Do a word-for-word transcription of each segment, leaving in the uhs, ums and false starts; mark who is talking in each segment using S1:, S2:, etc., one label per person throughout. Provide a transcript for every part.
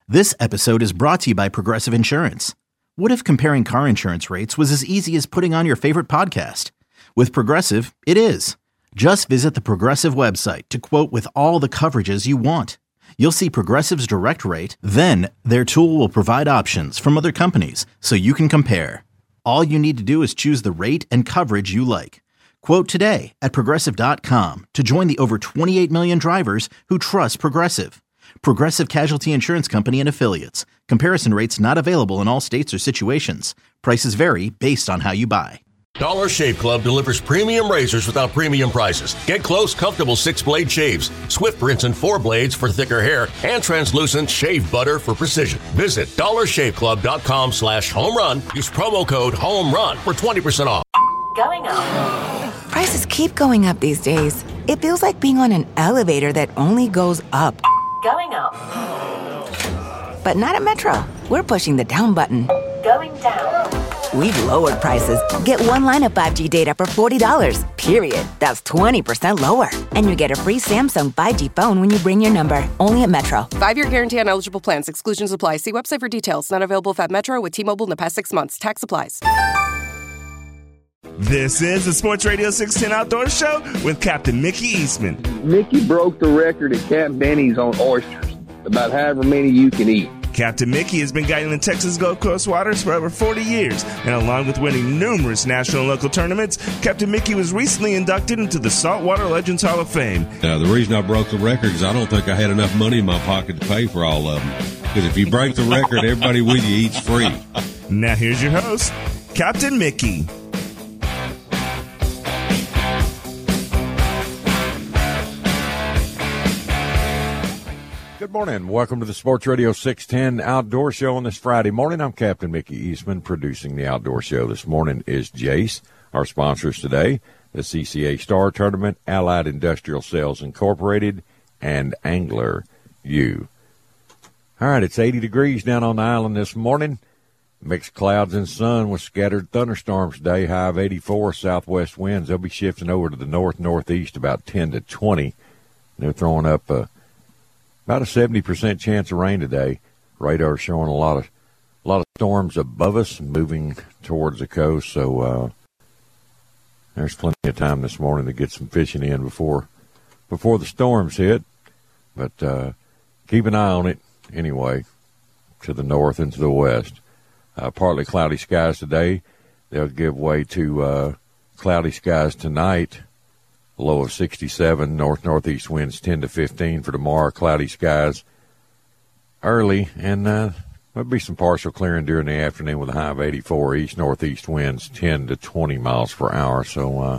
S1: This episode is brought to you by Progressive Insurance. What if comparing car insurance rates was as easy as putting on your favorite podcast? With Progressive, it is. Just visit the Progressive website to quote with all the coverages you want. You'll see Progressive's direct rate, then their tool will provide options from other companies so you can compare. All you need to do is choose the rate and coverage you like. Quote today at Progressive dot com to join the over twenty-eight million drivers who trust Progressive. Progressive Casualty Insurance Company and Affiliates. Comparison rates not available in all states or situations. Prices vary based on how you buy.
S2: Dollar Shave Club delivers premium razors without premium prices. Get close, comfortable six-blade shaves, Swift rinse and four blades for thicker hair, and translucent shave butter for precision. Visit dollar shave club dot com slash home run. Use promo code HOMERUN for twenty percent off.
S3: Going up.
S4: Prices keep going up these days. It feels like being on an elevator that only goes up.
S3: Going up.
S4: But not at Metro. We're pushing the down button.
S3: Going down.
S4: We've lowered prices. Get one line of five G data for forty dollars, period. That's twenty percent lower. And you get a free Samsung five G phone when you bring your number. Only at Metro.
S5: Five-year guarantee on eligible plans. Exclusions apply. See website for details. Not available at Metro with T-Mobile in the past six months. Tax applies.
S6: This is the Sports Radio six ten Outdoor Show with Captain Mickey Eastman.
S7: Mickey broke the record at Camp Benny's on oysters, about however many you can eat.
S6: Captain Mickey has been guiding the Texas Gulf Coast waters for over forty years, and along with winning numerous national and local tournaments, Captain Mickey was recently inducted into the Saltwater Legends Hall of Fame.
S8: Uh, the reason I broke the record is I don't think I had enough money in my pocket to pay for all of them. Because if you break the record, everybody with you eats free.
S6: Now here's your host, Captain Mickey.
S9: Good morning. Welcome to the Sports Radio six ten Outdoor Show on this Friday morning. I'm Captain Mickey Eastman, producing the Outdoor Show. This morning is Jace. Our sponsors today, the C C A Star Tournament, Allied Industrial Sales Incorporated, and Angler U. All right, it's eighty degrees down on the island this morning. Mixed clouds and sun with scattered thunderstorms today, high of eighty-four, southwest winds. They'll be shifting over to the north-northeast about ten to twenty. They're throwing up a About a seventy percent chance of rain today. Radar showing a lot of a lot of storms above us moving towards the coast. So uh, there's plenty of time this morning to get some fishing in before before the storms hit. But uh, keep an eye on it anyway, to the north and to the west. Uh, partly cloudy skies today. They'll give way to uh, cloudy skies tonight. Low of sixty-seven, north-northeast winds ten to fifteen for tomorrow. Cloudy skies early, and uh, there'll be some partial clearing during the afternoon with a high of eighty-four. East-northeast winds ten to twenty miles per hour. So uh,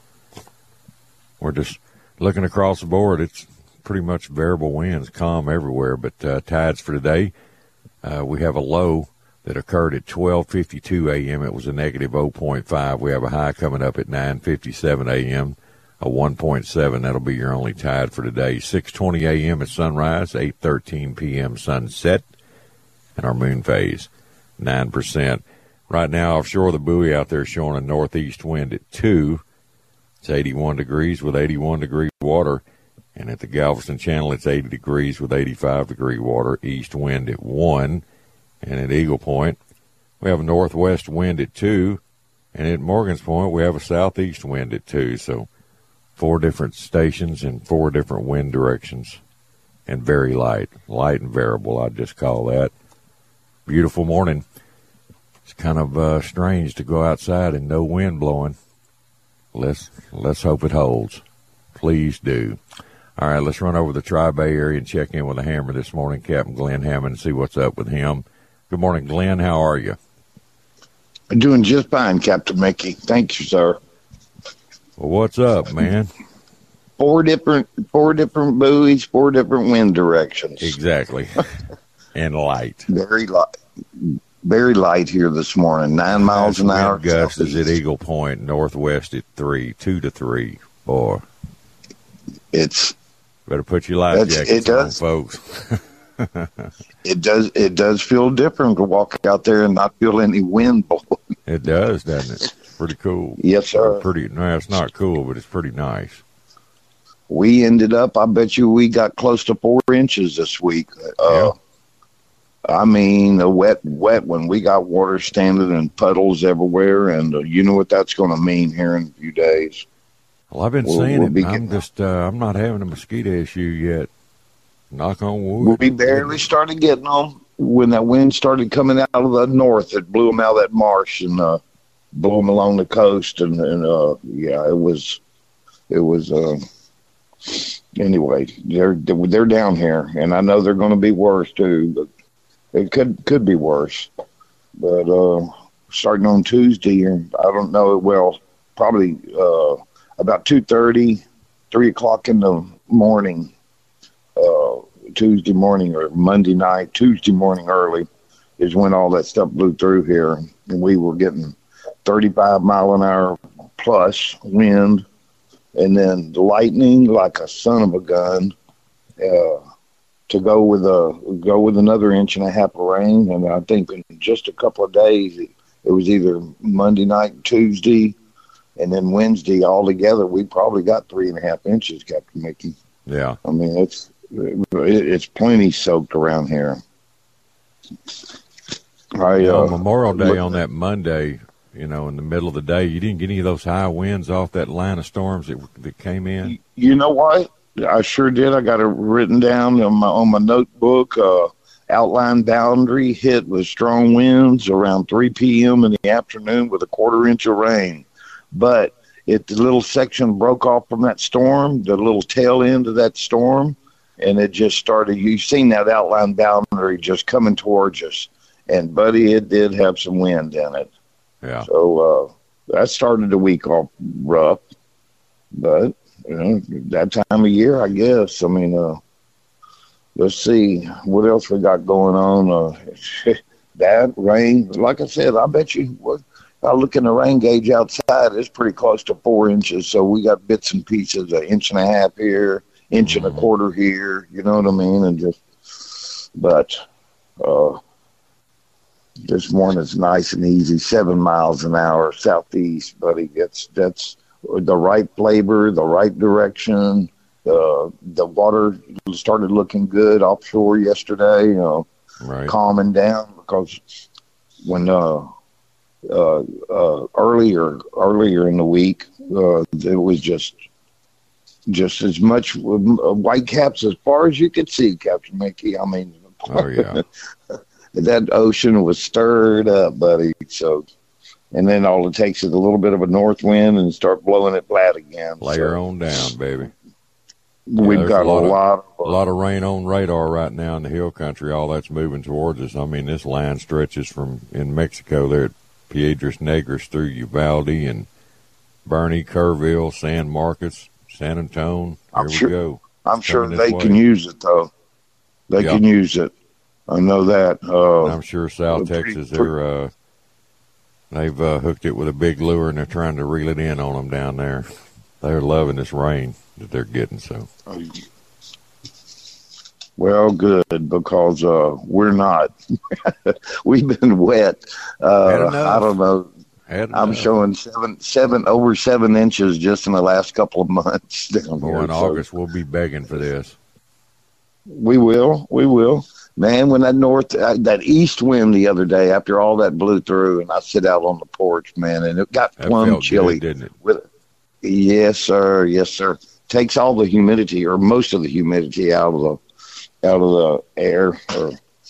S9: we're just looking across the board. It's pretty much variable winds, calm everywhere. But uh, tides for today, uh, we have a low that occurred at twelve fifty-two a.m. It was a negative zero point five. We have a high coming up at nine fifty-seven a.m., a one point seven. That'll be your only tide for today. six twenty a.m. at sunrise, eight thirteen p.m. sunset, and our moon phase, nine percent. Right now, offshore the buoy out there showing a northeast wind at two. It's eighty-one degrees with eighty-one degree water. And at the Galveston Channel, it's eighty degrees with eighty-five degree water. East wind at one. And at Eagle Point, we have a northwest wind at two. And at Morgan's Point, we have a southeast wind at two. So four different stations and four different wind directions, and very light. Light and variable, I'd just call that. Beautiful morning. It's kind of uh, strange to go outside and no wind blowing. Let's, let's hope it holds. Please do. All right, let's run over the Tri-Bay area and check in with the Hammer this morning, Captain Glenn Hammond, and see what's up with him. Good morning, Glenn. How are you?
S7: I'm doing just fine, Captain Mickey. Thank you, sir.
S9: Well, what's up, man?
S7: Four different, four different buoys, four different wind directions.
S9: Exactly, and light.
S7: Very light, very light here this morning. Nine miles an hour.
S9: Gusts is at Eagle Point, northwest at three, two to three. Boy,
S7: it's
S9: better put your life jackets on, folks.
S7: It does. It does feel different to walk out there and not feel any wind blowing.
S9: It does, doesn't it? Pretty cool.
S7: Yes, sir.
S9: Pretty. No, it's not cool, but it's pretty nice.
S7: We ended up. I bet you we got close to four inches this week. Uh,
S9: yeah.
S7: I mean, a wet, wet one. We got water standing in puddles everywhere, and uh, you know what that's going to mean here in a few days.
S9: Well, I've been
S7: we'll,
S9: seeing
S7: we'll
S9: it. I'm just, uh, I'm not having a mosquito issue yet. Knock on wood.
S7: We barely started getting them when that wind started coming out of the north. It blew them out of that marsh and uh, blew them along the coast, and, and uh, yeah, it was, it was. Uh, anyway, they're they're down here, and I know they're going to be worse too, but. It could could be worse, but uh, starting on Tuesday, and I don't know. Well, probably uh, about two thirty, three o'clock in the morning, uh, Tuesday morning or Monday night, Tuesday morning early, is when all that stuff blew through here, and we were getting thirty-five mile an hour plus wind, and then the lightning like a son of a gun. Uh, to go with a go with another inch and a half of rain, and I think in just a couple of days it, it was either Monday night, Tuesday, and then Wednesday all together. We probably got three and a half inches, Captain Mickey.
S9: Yeah,
S7: I mean it's it, it's plenty soaked around here. I,
S9: you know,
S7: uh,
S9: Memorial Day on that Monday, you know, in the middle of the day, you didn't get any of those high winds off that line of storms that that came in.
S7: You know what? I sure did. I got it written down on my on my notebook. Uh, outline boundary hit with strong winds around three p.m. in the afternoon with a quarter inch of rain. But if the little section broke off from that storm, the little tail end of that storm, and it just started, you've seen that outline boundary just coming towards us. And, buddy, it did have some wind in it.
S9: Yeah.
S7: So uh, that started the week off rough. But you know, that time of year, I guess. I mean, uh, let's see what else we got going on. Uh, that rain, like I said, I bet you. What, I look in the rain gauge outside; it's pretty close to four inches. So we got bits and pieces, an inch and a half here, inch mm-hmm. and a quarter here. You know what I mean? And just, but uh, this morning's nice and easy, seven miles an hour southeast, buddy. That's that's. The right flavor, the right direction. Uh, the water started looking good offshore yesterday, you know,
S9: right.
S7: calming down because when uh, uh, uh, earlier earlier in the week, uh, it was just just as much white caps as far as you could see, Captain Mickey. I mean,
S9: oh yeah,
S7: that ocean was stirred up, buddy. So. And then all it takes is a little bit of a north wind and start blowing it flat again.
S9: Layer
S7: so,
S9: on down, baby.
S7: We've
S9: yeah,
S7: got a lot,
S9: a lot,
S7: of,
S9: of, a lot of rain on radar right now in the hill country. All that's moving towards us. I mean, this line stretches from in Mexico there at Piedras Negras through Uvalde and Bernie, Kerrville, San Marcos, San Antonio. Here
S7: I'm
S9: we
S7: sure,
S9: go.
S7: I'm
S9: it's
S7: sure they
S9: way.
S7: can use it though. They
S9: yeah.
S7: can use it. I know that. Uh,
S9: I'm sure South
S7: pretty,
S9: Texas,
S7: pretty,
S9: they're. Uh, They've uh, hooked it with a big lure, and they're trying to reel it in on them down there. They're loving this rain that they're getting. So,
S7: well, good, because uh, we're not. We've been wet. Uh, I don't know.
S9: Had
S7: I'm
S9: enough.
S7: showing seven, seven over seven inches just in the last couple of months down
S9: Boy,
S7: here.
S9: in
S7: so.
S9: August, we'll be begging for this.
S7: We will. We will. Man, when that north, uh, that east wind the other day, after all that blew through, and I sit out on the porch, man, and it got
S9: That
S7: plumb
S9: felt
S7: chilly,
S9: good, didn't it?
S7: With, yes, sir. Yes, sir. Takes all the humidity, or most of the humidity, out of the out of the air. Or,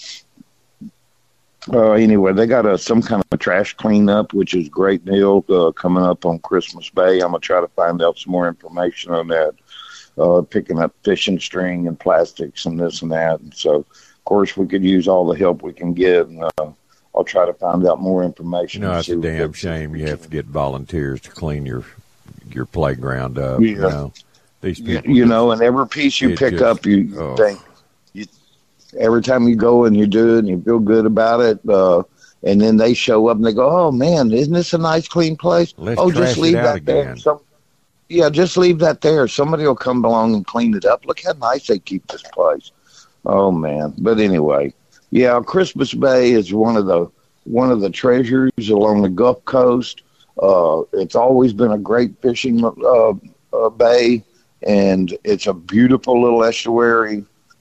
S7: uh, anyway, they got a some kind of trash cleanup, which is a great deal uh, coming up on Christmas Bay. I'm gonna try to find out some more information on that. Uh, picking up fishing string and plastics and this and that, and so. Of course, we could use all the help we can get, and uh, I'll try to find out more information.
S9: You know, it's a damn shame you have to get volunteers to clean your your playground up.
S7: Yeah.
S9: You know, these people.
S7: You
S9: just,
S7: know, and every piece you pick
S9: just,
S7: up, you
S9: oh.
S7: think. You, every time you go and you do it, and you feel good about it, uh, and then they show up and they go, "Oh man, isn't this a nice, clean place?
S9: Let's
S7: oh,
S9: trash
S7: just leave
S9: it out
S7: that
S9: again.
S7: there." Some, yeah, just leave that there. Somebody will come along and clean it up. Look how nice they keep this place. Oh man! But anyway. Yeah, Christmas Bay is one of the one of the treasures along the Gulf Coast. Uh, it's always been a great fishing uh, uh, bay, and it's a beautiful little estuary.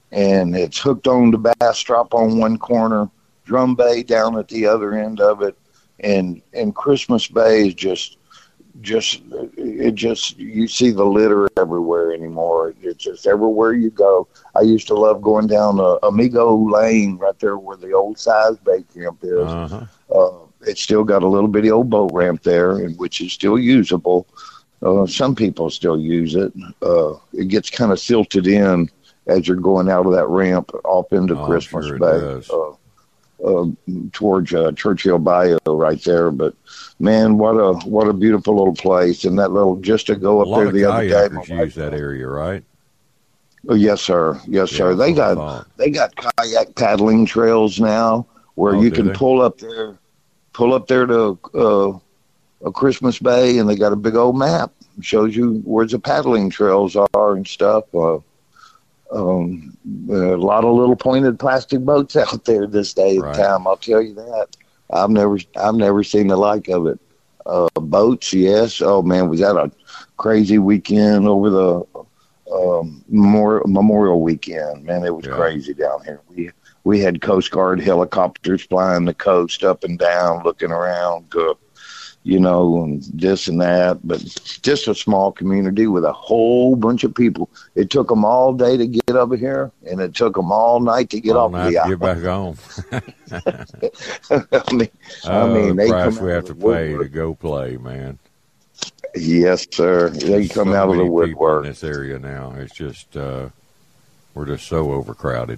S7: and it's hooked on to bass drop on one corner, drum bay down at the other end of it, and and Christmas Bay is just just it just you see the litter everywhere anymore. It's just everywhere you go. I used to love going down uh, Amigo Lane right there where the old Size Bay camp is.
S9: Uh-huh.
S7: Uh, it's still got a little bitty old boat ramp there, and which is still usable. Uh, some people still use it. Uh, it gets kind of silted in as you're going out of that ramp off into
S9: Oh,
S7: Christmas
S9: sure it
S7: Bay.
S9: does.
S7: Uh, uh, towards uh, Churchill Bayou right there. But man, what a what a beautiful little place, and that little just to go
S9: A
S7: up
S9: lot
S7: there
S9: of
S7: the other day.
S9: kayakers
S7: my
S9: use that area, right?
S7: Oh, yes, sir. Yes,
S9: Yeah,
S7: sir. They
S9: that's what I
S7: got
S9: thought.
S7: they got kayak paddling trails now where
S9: Oh,
S7: you
S9: do
S7: can
S9: they?
S7: pull up there, pull up there to uh, a Christmas Bay, and they got a big old map. It shows you where the paddling trails are and stuff. Uh, um, a lot of little pointed plastic boats out there this day
S9: Right.
S7: and time. I'll tell you that. I've never I've never seen the like of it. Uh, boats, yes. Oh man, was that a crazy weekend over the um, Memorial, Memorial weekend? Man, it was
S9: Yeah.
S7: crazy down here. We we had Coast Guard helicopters flying the coast up and down, looking around, uh, you know, and this and that. But just a small community with a whole bunch of people. It took them all day to get over here, and it took them all night to get
S9: All
S7: off
S9: night
S7: the
S9: to get back home.
S7: I mean, I
S9: Oh,
S7: mean,
S9: the
S7: they
S9: price
S7: come
S9: we
S7: out
S9: have
S7: of
S9: to
S7: the
S9: pay
S7: woodwork.
S9: to go play, man.
S7: Yes, sir. They come
S9: So
S7: out of the
S9: many people
S7: woodwork.
S9: in this area now. It's just uh, we're just so overcrowded.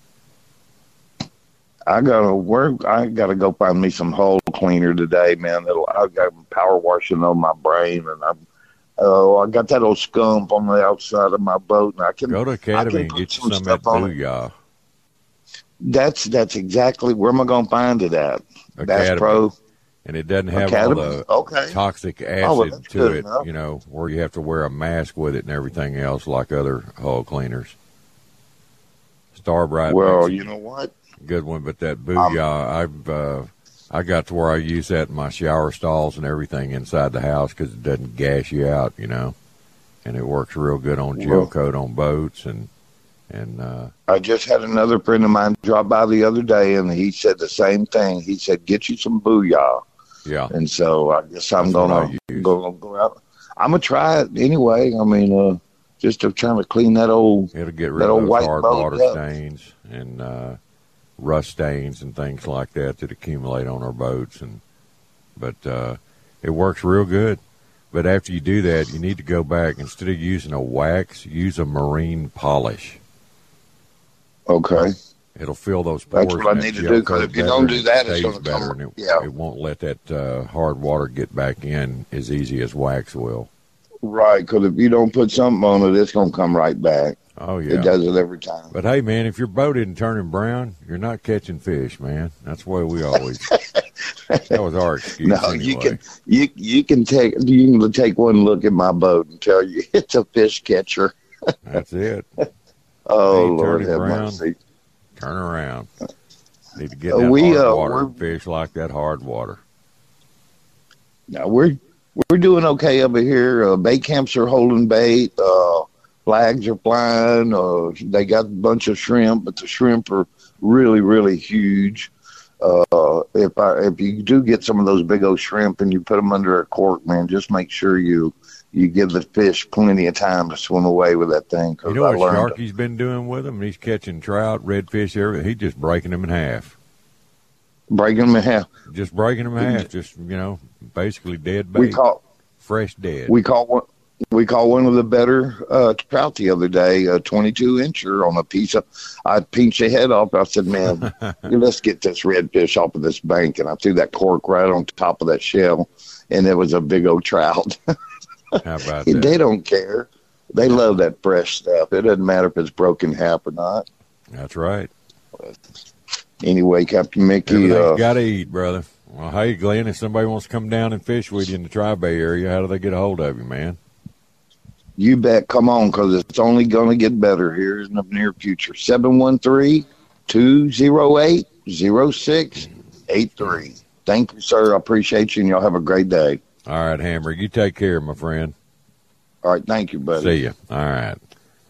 S7: I gotta work. I gotta go find me some hull cleaner today, man. That'll, I got power washing on my brain, and I'm. Oh, I got that old scump on the outside of my boat, and I can
S9: Go to
S7: I
S9: Academy
S7: can
S9: and
S7: put
S9: get you
S7: some
S9: some of that
S7: stuff on it.
S9: Booyah.
S7: That's that's exactly where am I gonna find it at? Bass
S9: Academy.
S7: Pro.
S9: And it doesn't have
S7: Academy?
S9: all the
S7: Okay.
S9: toxic
S7: Oh, well,
S9: acid
S7: that's
S9: to
S7: good
S9: it,
S7: enough.
S9: you know, where you have to wear a mask with it and everything else like other hull cleaners. Starbright
S7: Well,
S9: makes a
S7: you know what?
S9: good one, but that Booyah, I've uh, I got to where I use that in my shower stalls and everything inside the house because it doesn't gas you out, you know, and it works real good on gel
S7: Well-
S9: coat on boats and and uh,
S7: I just had another friend of mine drop by the other day, and he said the same thing. He said, "Get you some Booyah."
S9: yeah,
S7: And so I guess I'm
S9: That's what
S7: gonna
S9: I use.
S7: go, go out. I'm gonna try it anyway. I mean, uh, just to trying to clean that old.
S9: it'll get
S7: That
S9: rid of
S7: old
S9: those
S7: white
S9: hard
S7: boat,
S9: water
S7: yeah.
S9: stains and uh, rust stains and things like that that accumulate on our boats. And but uh, it works real good. But after you do that, you need to go back instead of using a wax, use a marine polish.
S7: Okay.
S9: It'll fill those pores.
S7: That's what I
S9: in that
S7: need to
S9: gel
S7: do, 'cause
S9: coat
S7: if you
S9: better
S7: don't
S9: and
S7: do
S9: it
S7: that, it's
S9: stays
S7: gonna
S9: better,
S7: come-
S9: and it,
S7: yeah.
S9: it won't let that uh, hard water get back in as easy as wax will.
S7: Right, because if you don't put something on it, it's gonna come right back.
S9: Oh yeah.
S7: It does it every time.
S9: But hey, man, if your boat isn't turning brown, you're not catching fish, man. That's the way we always. That was our excuse.
S7: No,
S9: anyway.
S7: you can you you can take you can take one look at my boat and tell you it's a fish catcher.
S9: That's it.
S7: Oh
S9: Ain't
S7: Lord
S9: turning
S7: have
S9: brown.
S7: mercy.
S9: Turn around. Need to get
S7: Uh,
S9: that
S7: we,
S9: hard
S7: uh,
S9: water.
S7: we're-
S9: and fish like that hard water.
S7: Now we're we're doing okay over here. Uh, bait camps are holding bait. Uh, flags are flying. Uh, they got a bunch of shrimp, but the shrimp are really really huge. Uh, if I if you do get some of those big old shrimp and you put them under a cork, man, just make sure you you give the fish plenty of time to swim away with that thing. 'cause
S9: You know
S7: I
S9: what
S7: learned
S9: Sharky's been doing with them? He's catching trout, redfish, everything. He's just breaking them in half.
S7: breaking them in half.
S9: Just breaking them in half. Just, you know, basically dead bait.
S7: We caught
S9: Fresh dead.
S7: we caught one. We caught one of the better uh, trout the other day, a twenty-two incher on a piece of. I pinched the head off. I said, "Man, let's get this redfish off of this bank." And I threw that cork right on top of that shell, and it was a big old trout.
S9: How about
S7: they
S9: that?
S7: don't care. They love that fresh stuff. It doesn't matter if it's broken half or not.
S9: That's right.
S7: Anyway, Captain Mickey,
S9: Everything's
S7: uh,
S9: got to eat, brother. Well, hey, Glenn, if somebody wants to come down and fish with you in the Tri-Bay area, how do they get a hold of you, man?
S7: you bet. Come on, because it's only going to get better here in the near future. seven one three, two oh eight, oh six eight three. Thank you, sir. I appreciate you, and y'all have a great day.
S9: All right, Hammer, you take care, my friend.
S7: All right. Thank you, buddy.
S9: See you. All right.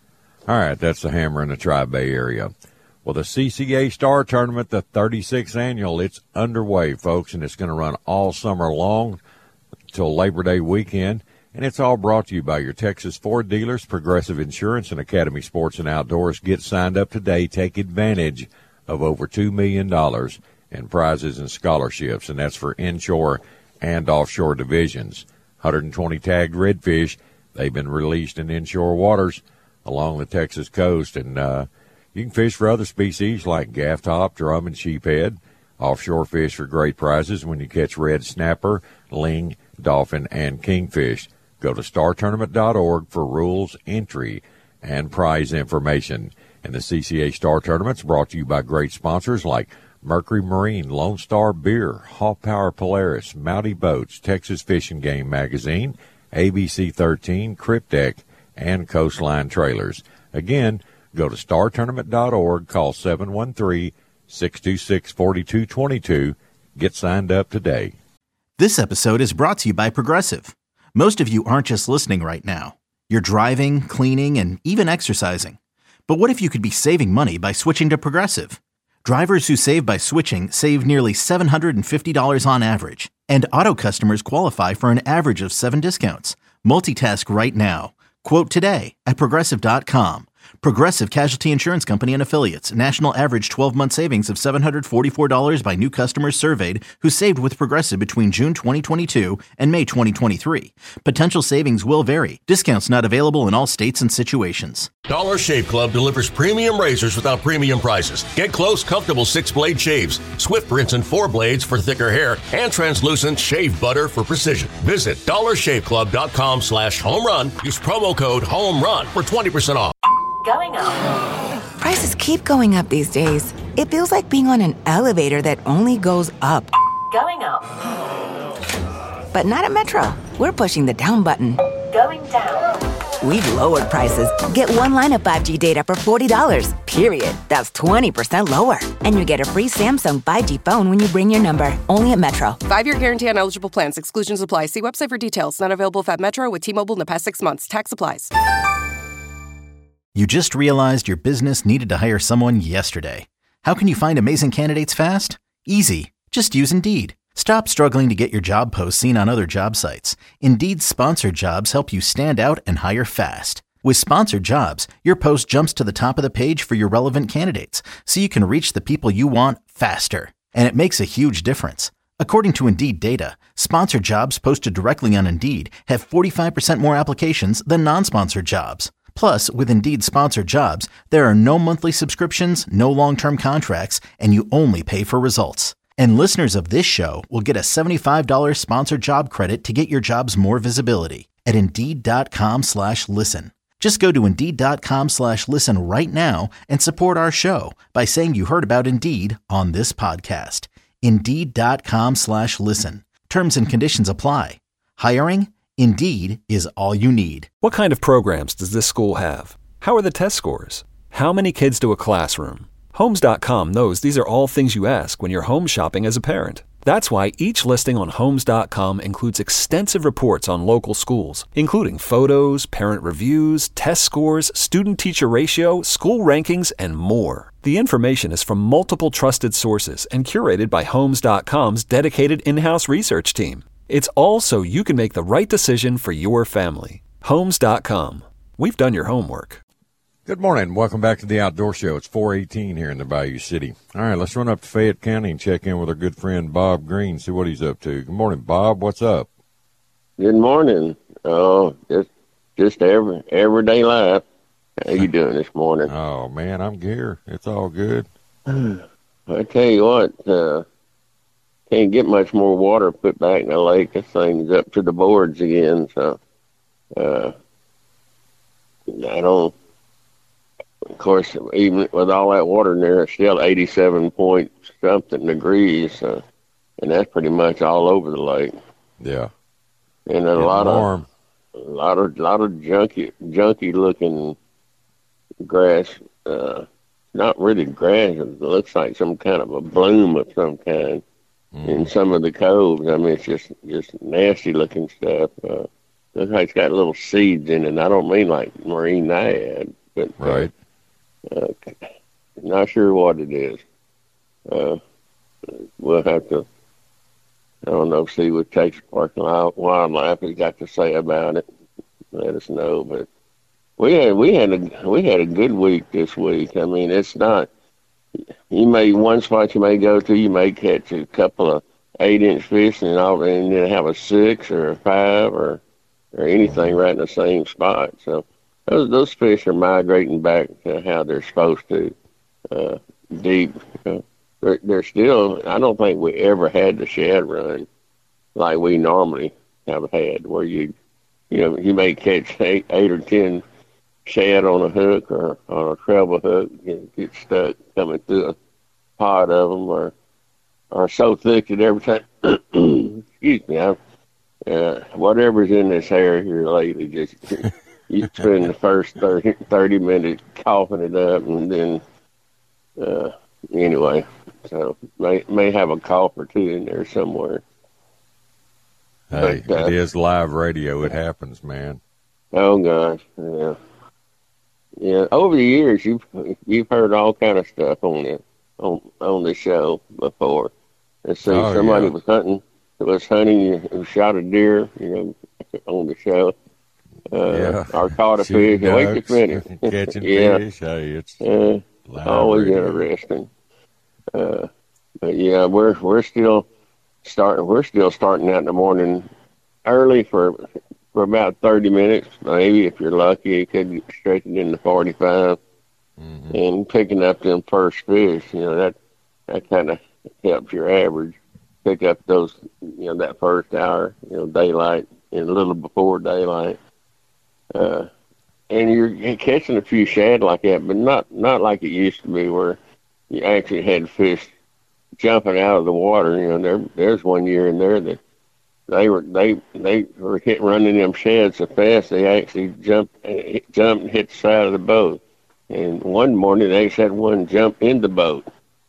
S9: All right, that's the Hammer in the Tri-Bay area. Well, the C C A Star Tournament, the thirty-sixth annual, it's underway, folks, and it's going to run all summer long till Labor Day weekend. And it's all brought to you by your Texas Ford dealers, Progressive Insurance, and Academy Sports and Outdoors. Get signed up today. Take advantage of over two million dollars in prizes and scholarships, and that's for inshore and offshore divisions. one hundred twenty tagged redfish. They've been released in inshore waters along the Texas coast, and uh, you can fish for other species like gaff top, drum, and sheephead. Offshore fish for great prizes when you catch red snapper, ling, dolphin, and kingfish. Go to star tournament dot org for rules, entry, and prize information. And the C C A Star Tournament's brought to you by great sponsors like Mercury Marine, Lone Star Beer, Hawk Power Polaris, Mountie Boats, Texas Fish and Game Magazine, A B C thirteen, Cryptek, and Coastline Trailers. Again, go to star tournament dot org, call seven one three, six two six, four two two two. Get signed up today.
S1: This episode is brought to you by Progressive. Most of you aren't just listening right now. You're driving, cleaning, and even exercising. But what if you could be saving money by switching to Progressive? Drivers who save by switching save nearly seven hundred fifty dollars on average. And auto customers qualify for an average of seven discounts. Multitask right now. Quote today at Progressive dot com. Progressive Casualty Insurance Company and Affiliates. National average twelve-month savings of seven hundred forty-four dollars by new customers surveyed who saved with Progressive between June twenty twenty-two and May twenty twenty-three. Potential savings will vary. Discounts not available in all states and situations.
S2: Dollar Shave Club delivers premium razors without premium prices. Get close, comfortable six-blade shaves, Swift rinse and four blades for thicker hair, and translucent shave butter for precision. Visit dollar shave club dot com slash home run. Use promo code HOMERUN for twenty percent off.
S3: Going up.
S4: Prices keep going up these days. It feels like being on an elevator that only goes up.
S3: Going up.
S4: But not at Metro. We're pushing the down button.
S3: Going down.
S4: We've lowered prices. Get one line of five G data for forty dollars, period. That's twenty percent lower. And you get a free Samsung five G phone when you bring your number. Only at Metro.
S5: Five-year guarantee on eligible plans. Exclusions apply. See website for details. Not available at Metro with T-Mobile in the past six months. Tax applies.
S1: You just realized your business needed to hire someone yesterday. How can you find amazing candidates fast? Easy. Just use Indeed. Stop struggling to get your job posts seen on other job sites. Indeed's sponsored jobs help you stand out and hire fast. With sponsored jobs, your post jumps to the top of the page for your relevant candidates, so you can reach the people you want faster. And it makes a huge difference. According to Indeed data, sponsored jobs posted directly on Indeed have forty-five percent more applications than non-sponsored jobs. Plus, with Indeed sponsored jobs, there are no monthly subscriptions, no long-term contracts, and you only pay for results. And listeners of this show will get a seventy-five dollars sponsored job credit to get your jobs more visibility at Indeed.com slash listen. Just go to Indeed.com slash listen right now and support our show by saying you heard about Indeed on this podcast. Indeed.com slash listen. Terms and conditions apply. Hiring? Indeed is all you need.
S10: What kind of programs does this school have? How are the test scores? How many kids do a classroom? Homes dot com knows these are all things you ask when you're home shopping as a parent. That's why each listing on Homes dot com includes extensive reports on local schools, including photos, parent reviews, test scores, student-teacher ratio, school rankings, and more. The information is from multiple trusted sources and curated by Homes dot com's dedicated in-house research team. It's all so you can make the right decision for your family. Homes dot com. We've done your homework.
S9: Good morning. Welcome back to the Outdoor Show. It's four eighteen here in the Bayou City. All right, let's run up to Fayette County and check in with our good friend Bob Green, see what he's up to. Good morning, Bob. What's up?
S11: Good morning. Oh, just just every everyday life. How you doing this morning?
S9: Oh, man, I'm here. It's all good.
S11: I tell you what, uh, can't get much more water put back in the lake. This thing's up to the boards again. So, uh, I don't. Of course, even with all that water in there, it's still eighty-seven point something degrees, uh, and that's pretty much all over the lake.
S9: Yeah,
S11: and a
S9: Getting
S11: lot
S9: warm.
S11: of, a lot of, lot of junky, junky looking grass. Uh, not really grass. It looks like some kind of a bloom of some kind mm. in some of the coves. I mean, it's just, just nasty looking stuff. Uh, looks like it's got little seeds in it. And I don't mean like marine naiad. but
S9: right.
S11: Uh, uh, not sure what it is. Uh, we'll have to, I don't know, see what Texas Park and Wildlife has got to say about it. Let us know. But we had we had a we had a good week this week. I mean, it's not. You may one spot you may go to, you may catch a couple of eight inch fish, and all, and then have a six or a five or or anything right in the same spot. So those those fish are migrating back to how they're supposed to, uh, deep. Uh, they're, they're still. I don't think we ever had the shad run like we normally have had, where you you know you may catch eight eight or ten shad on a hook or on a treble hook, and get stuck coming through a pod of them, or are so thick that every time, excuse me, I, uh, whatever's in this hair here lately, just you spend the first thirty, thirty minutes coughing it up, and then, uh, anyway, so may may have a cough or two in there somewhere.
S9: Hey,
S11: but, uh,
S9: it is live radio. It happens, man.
S11: Oh gosh, yeah, yeah. Over the years, you've you've heard all kind of stuff on it on on the show before. And see,
S9: oh,
S11: somebody
S9: yeah.
S11: was hunting, was hunting, who shot a deer, you know, on the show, uh,
S9: yeah.
S11: or caught a
S9: Shooting
S11: fish. Wait
S9: ducks,
S11: a minute,
S9: catching
S11: yeah.
S9: fish. Hey, it's
S11: uh, always
S9: radio.
S11: interesting. Uh, but yeah, we're we're still starting. We're still starting out in the morning early for for about thirty minutes, maybe if you're lucky. You could stretch it into forty-five, mm-hmm. and picking up them first fish. You know that that kind of helps your average. Pick up those, you know, that first hour, you know, daylight and a little before daylight, uh, and you're catching a few shad like that, but not not like it used to be, where you actually had fish jumping out of the water. You know, there there's one year in there that they were they they were hit running them shads so fast they actually jumped jumped and hit the side of the boat. And one morning they just had one jump in the boat.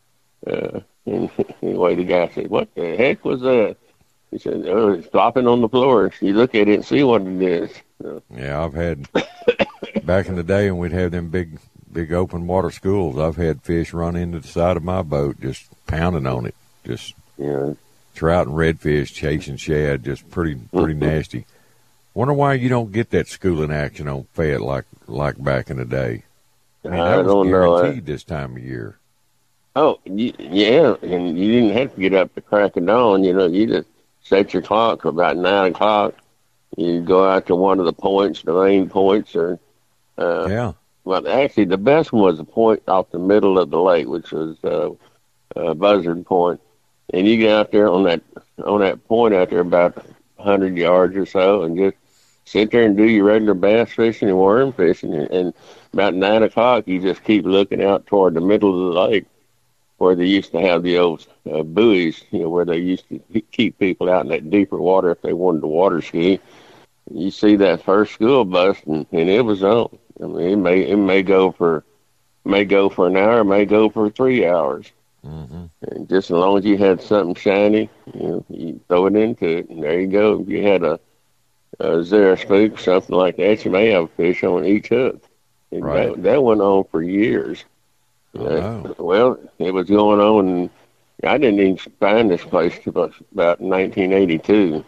S11: Uh, and anyway, the guy said, "What the heck was that?" He said, "Oh, it's flopping on the floor. You look at it and see what it is." So,
S9: yeah, I've had back in the day when we'd have them big, big open water schools. I've had fish run into the side of my boat, just pounding on it, just
S11: yeah,
S9: trout and redfish chasing shad, just pretty, pretty nasty. Wonder why you don't get that schooling action on Fayette like like back in the day. I mean,
S11: I
S9: that was
S11: don't know.
S9: guaranteed this time of year.
S11: Oh, yeah, and you didn't have to get up to crack of dawn. You know, you just set your clock for about nine o'clock. You go out to one of the points, the main points, or uh,
S9: yeah.
S11: Well, actually, the best one was the point off the middle of the lake, which was uh, uh, Buzzard Point, and you get out there on that on that point out there about a hundred yards or so, and just sit there and do your regular bass fishing and worm fishing, and, and about nine o'clock, you just keep looking out toward the middle of the lake, where they used to have the old uh, buoys, you know, where they used to keep people out in that deeper water if they wanted to water ski. You see that first school bust, and, and it was on. I mean, it may it may go for may go for an hour, may go for three hours.
S9: Mm-hmm.
S11: And just as long as you had something shiny, you know, you throw it into it, and there you go. If you had a, a Zara spook, something like that, you may have a fish on each hook. And
S9: right.
S11: that, that went on for years.
S9: Oh,
S11: Uh,
S9: no.
S11: well, it was going on, and I didn't even find this place till about nineteen eighty-two,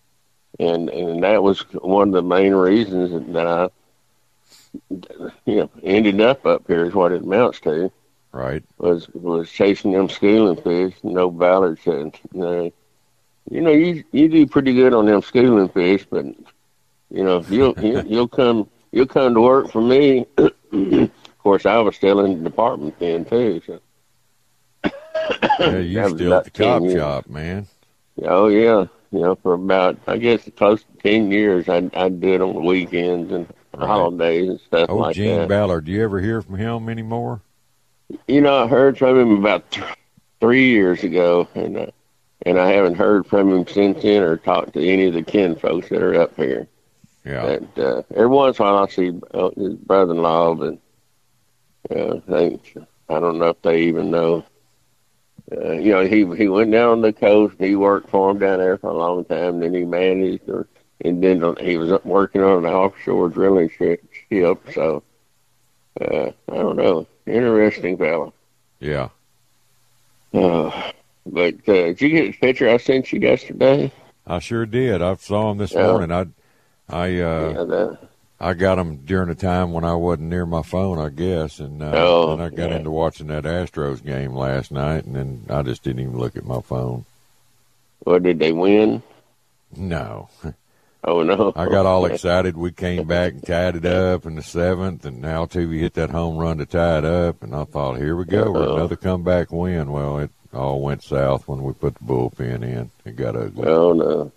S11: and and that was one of the main reasons that I, you know, ended up up here is what it amounts to.
S9: Right.
S11: Was was chasing them schooling fish. No ballard said, no, you know, you you do pretty good on them schooling fish, but you know, you'll you'll, you'll come you'll come to work for me. Of course, I was still in the department then too. So.
S9: Yeah, you're still at the cop shop, man.
S11: Oh yeah, you know, for about I guess close to ten years, I'd I'd do it on the weekends and
S9: right.
S11: holidays and stuff
S9: oh,
S11: like
S9: Gene
S11: that.
S9: Ballard, do you ever hear from him anymore?
S11: You know, I heard from him about th- three years ago, and uh, and I haven't heard from him since then or talked to any of the kin folks that are up here.
S9: Yeah.
S11: And uh, every once in a while, I see uh, his brother-in-law, but. Uh, they, I don't know if they even know. Uh, you know, he he went down the coast. He worked for him down there for a long time. Then he managed, or and then he was working on an offshore drilling ship. So uh, I don't know. Interesting fella.
S9: Yeah.
S11: Uh, but uh, did you get the picture I sent you yesterday?
S9: I sure did. I saw him this
S11: yeah.
S9: morning. I, I, uh,
S11: yeah, that.
S9: I got him during a time when I wasn't near my phone, I guess, and uh,
S11: oh,
S9: and I got
S11: yeah.
S9: into watching that Astros game last night, and then I just didn't even look at my phone.
S11: Well, did they win?
S9: No.
S11: Oh, no.
S9: I got all excited. We came back and tied it up in the seventh, and Altuve hit that home run to tie it up, and I thought, here we go,
S11: Uh-oh.
S9: another comeback win. Well, it all went south when we put the bullpen in. It got ugly.
S11: Oh, no.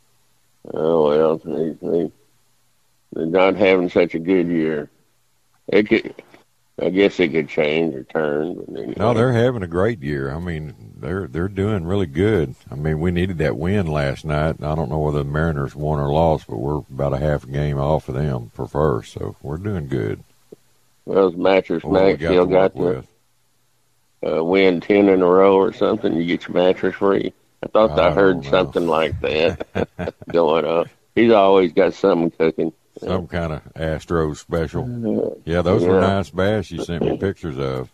S11: Oh, well, they, they, they're not having such a good year. It could, I guess it could change or turn. But anyway.
S9: No, they're having a great year. I mean, they're they're doing really good. I mean, we needed that win last night. I don't know whether the Mariners won or lost, but we're about a half a game off of them for first, so we're doing good.
S11: Well, as Mattress
S9: What we
S11: Max
S9: got
S11: still
S9: to
S11: got
S9: work
S11: to uh, win ten in a row or something, you get your mattress free. I thought I,
S9: I
S11: heard
S9: don't know.
S11: something like that going on. He's always got something cooking.
S9: Some kind of Astros special. Yeah, those
S11: yeah.
S9: were nice bass you sent me pictures of.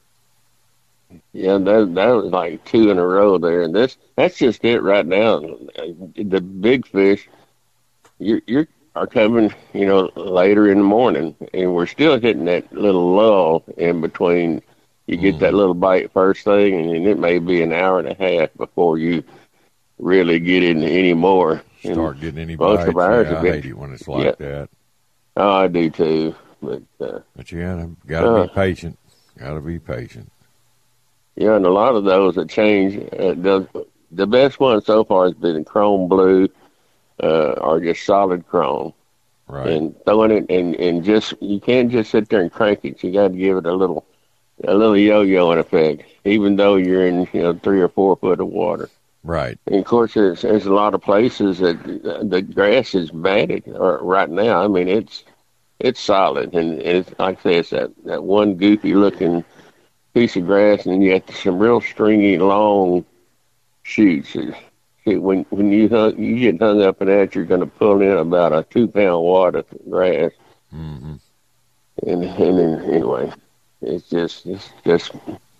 S11: Yeah, that that was like two in a row there, and this that's just it right now. The big fish, you you are coming, you know, later in the morning, and we're still hitting that little lull in between. You get mm. that little bite first thing, and it may be an hour and a half before you really get into any more.
S9: Start getting any
S11: most
S9: bites.
S11: Of ours
S9: yeah, I
S11: been,
S9: hate it when it's like
S11: yeah.
S9: that.
S11: Oh, I do too. But uh,
S9: but you gotta gotta
S11: uh,
S9: be patient. Gotta be patient.
S11: Yeah, and a lot of those that change. Uh, the the best one so far has been chrome blue, uh, or just solid chrome.
S9: Right.
S11: And throwing it and and just you can't just sit there and crank it. You got to give it a little a little yo-yoing effect, even though you're in you know three or four foot of water.
S9: Right.
S11: And of course, there's, there's a lot of places that the grass is matted or right now. I mean, it's it's solid, and it's like I say, it's that, that one goofy looking piece of grass, and you got some real stringy, long shoots. When when you hung, you get hung up in that, you're going to pull in about a two pound wad of grass.
S9: Mm-hmm.
S11: And and then, anyway, it's just it's just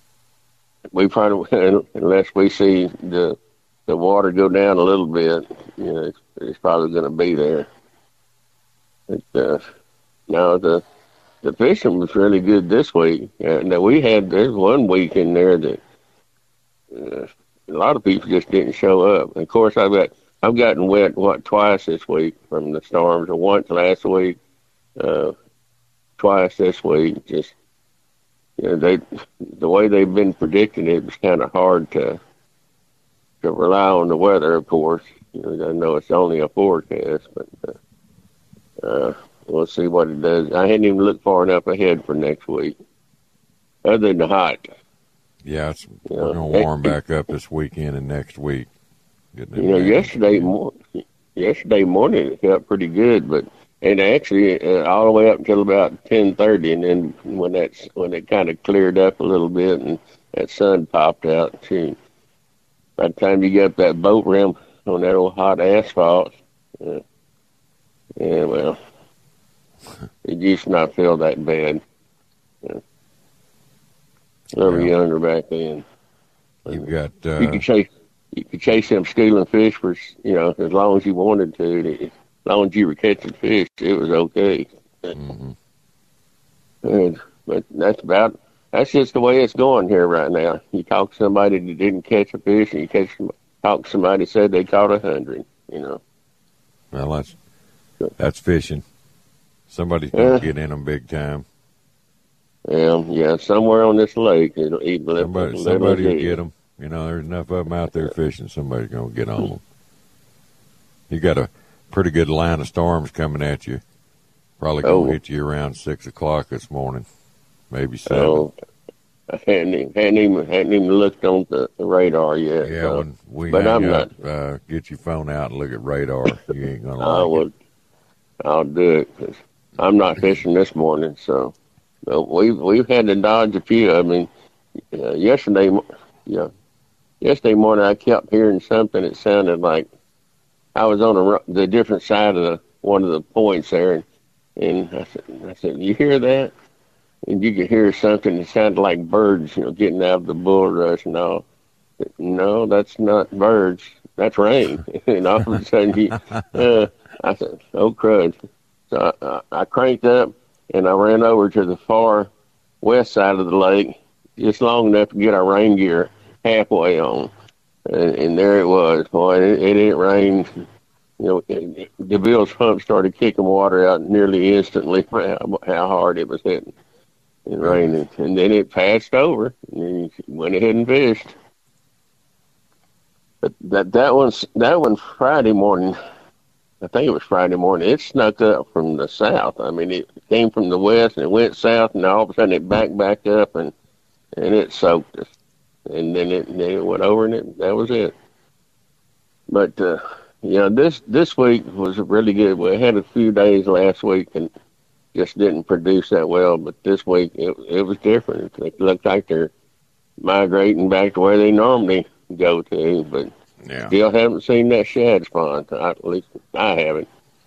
S11: we probably unless we see the the water go down a little bit, you know, it's, it's probably going to be there. But, uh, now the the fishing was really good this week. Uh, now we had there's one week in there that uh, a lot of people just didn't show up. And of course, I've got I've gotten wet what twice this week from the storms, or once last week, uh, twice this week. Just you know, they the way they've been predicting it was kind of hard to. to rely on the weather, of course. You know, I know it's only a forecast, but uh, uh, we'll see what it does. I hadn't even looked far enough ahead for next week, other than the hot.
S9: Yeah, it's,
S11: you
S9: we're
S11: know,
S9: going to warm back up this weekend and next week.
S11: You know, yesterday, mo- yesterday morning it felt pretty good, but and actually uh, all the way up until about ten thirty, and then when that's when it kind of cleared up a little bit and that sun popped out, too. By the time you get that boat rim on that old hot asphalt, uh, yeah, well, it used to not feel that bad. Yeah. A little
S9: Yeah.
S11: younger back then.
S9: You've got uh,
S11: you could chase, you could chase them stealing fish for you know as long as you wanted to. As long as you were catching fish, it was okay.
S9: Mm-hmm.
S11: And, but that's about. That's just the way it's going here right now. You talk to somebody that didn't catch a fish, and you catch talk to somebody that said they caught a hundred. You know.
S9: Well, that's that's fishing. Somebody's going to
S11: Yeah.
S9: get in them big time.
S11: Yeah, yeah. Somewhere on this lake, it'll eat.
S9: Somebody, somebody will get them. You know, there's enough of them out there fishing. Somebody's going to get on them. You got a pretty good line of storms coming at you. Probably going to
S11: Oh.
S9: hit you around six o'clock this morning, maybe seven.
S11: So I hadn't even, hadn't even hadn't even looked on the, the radar yet.
S9: Yeah,
S11: so.
S9: when we
S11: but
S9: hang
S11: I'm
S9: up,
S11: not.
S9: uh, get your phone out and look at radar. You ain't going to
S11: I
S9: like
S11: will.
S9: it.
S11: I'll do it 'cause I'm not fishing this morning. So but we've we've had to dodge a few. I mean, uh, yesterday, mo- yeah, yesterday morning I kept hearing something. It sounded like I was on the, ro- the different side of the one of the points there, and, and I said, I said, you hear that? and you could hear something that sounded like birds, you know, getting out of the bulrush and all. No, that's not birds. That's rain. And all of a sudden, you, uh, I said, oh, crud. So I, I, I cranked up, and I ran over to the far west side of the lake, just long enough to get our rain gear halfway on. And, and there it was. Boy, it, it didn't rain. You know, it, the Bill's pump started kicking water out nearly instantly how, how hard it was hitting and raining. And then it passed over, and went ahead and fished. But that that one's that one Friday morning, I think it was Friday morning. It snuck up from the south. I mean, it came from the west and it went south, and all of a sudden it backed back up and and it soaked us. And then it then it went over, and it that was it. But uh, you know, this this week was really good. We had a few days last week and just didn't produce that well. But this week it it was different. It looked like they're migrating back to where they normally go to, but yeah. Still haven't seen that shad spawn. At least I haven't.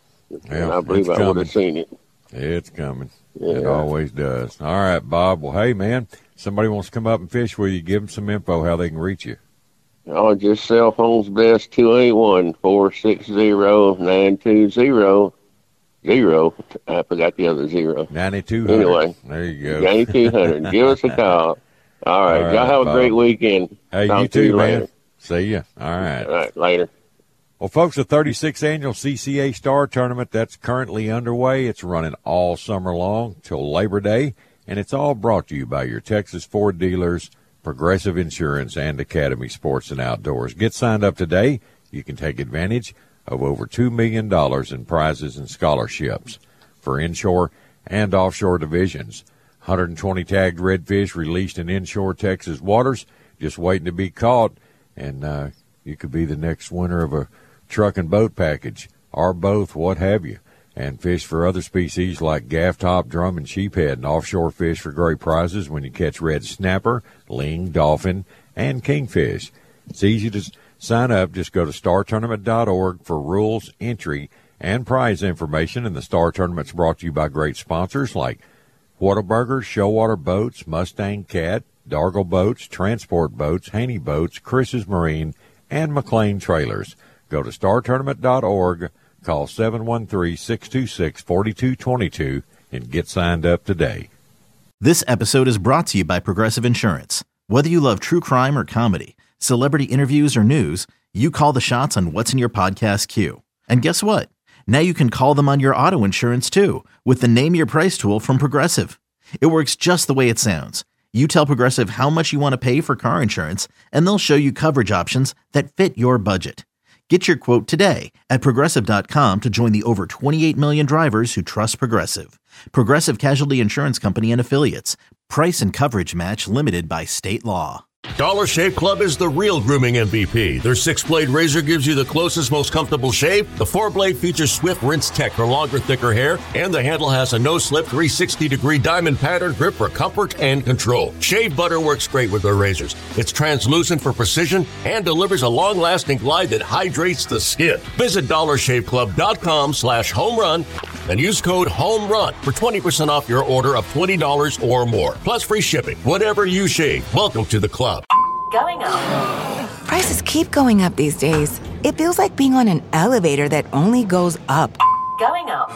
S11: And
S9: yeah,
S11: I believe I would have seen it.
S9: It's coming.
S11: Yeah.
S9: It always does. All right, Bob. Well, hey, man, somebody wants to come up and fish with you. Give them some info how they can reach you.
S11: Oh, just cell phone's best, two eight one, four six zero, nine two zero zero. I forgot the other zero.
S9: ninety-two hundred.
S11: Anyway.
S9: There you go.
S11: ninety-two hundred. Give us a call. All right. All right, y'all have a
S9: Bob.
S11: Great weekend.
S9: Hey,
S11: Talk
S9: you
S11: to
S9: too,
S11: you
S9: man.
S11: later.
S9: See ya. All right.
S11: All right, later.
S9: Well, folks, the thirty-sixth Annual C C A Star Tournament, that's currently underway. It's running all summer long till Labor Day, and it's all brought to you by your Texas Ford dealers, Progressive Insurance, and Academy Sports and Outdoors. Get signed up today. You can take advantage of over two million dollars in prizes and scholarships for inshore and offshore divisions. one hundred twenty tagged redfish released in inshore Texas waters, just waiting to be caught, and uh, you could be the next winner of a truck and boat package, or both, what have you. And fish for other species like gaff top, drum, and sheephead, and offshore fish for great prizes when you catch red snapper, ling, dolphin, and kingfish. It's easy to sign up. Just go to star tournament dot org for rules, entry, and prize information. And the Star Tournament's brought to you by great sponsors like Whataburger, Showwater Boats, Mustang Cat, Dargle Boats, Transport Boats, Haney Boats, Chris's Marine, and McLean Trailers. Go to star tournament dot org, call seven one three, six two six, four two two two, and get signed up today.
S1: This episode is brought to you by Progressive Insurance. Whether you love true crime or comedy, celebrity interviews or news, you call the shots on what's in your podcast queue. And guess what? Now you can call them on your auto insurance too with the Name Your Price tool from Progressive. It works just the way it sounds. You tell Progressive how much you want to pay for car insurance, and they'll show you coverage options that fit your budget. Get your quote today at Progressive dot com to join the over twenty-eight million drivers who trust Progressive. Progressive Casualty Insurance Company and Affiliates. Price and coverage match limited by state law.
S2: Dollar Shave Club is the real grooming M V P. Their six-blade razor gives you the closest, most comfortable shave. The four-blade features Swift Rinse Tech for longer, thicker hair. And the handle has a no-slip three hundred sixty degree diamond pattern grip for comfort and control. Shave butter works great with their razors. It's translucent for precision and delivers a long-lasting glide that hydrates the skin. Visit dollar shave club dot com slash home run and use code HOMERUN for twenty percent off your order of twenty dollars or more. Plus free shipping. Whatever you shave, welcome to the club.
S3: Going up.
S4: Prices keep going up these days. It feels like being on an elevator that only goes up.
S3: Going up.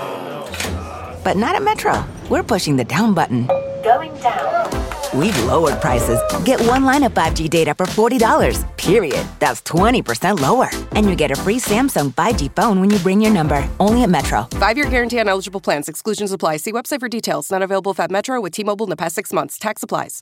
S4: But not at Metro. We're pushing the down button.
S3: Going down.
S4: We've lowered prices. Get one line of five G data for forty dollars, period. That's twenty percent lower. And you get a free Samsung five G phone when you bring your number. Only at Metro.
S5: Five-year guarantee on eligible plans. Exclusions apply. See website for details. Not available if at Metro with T-Mobile in the past six months. Tax applies.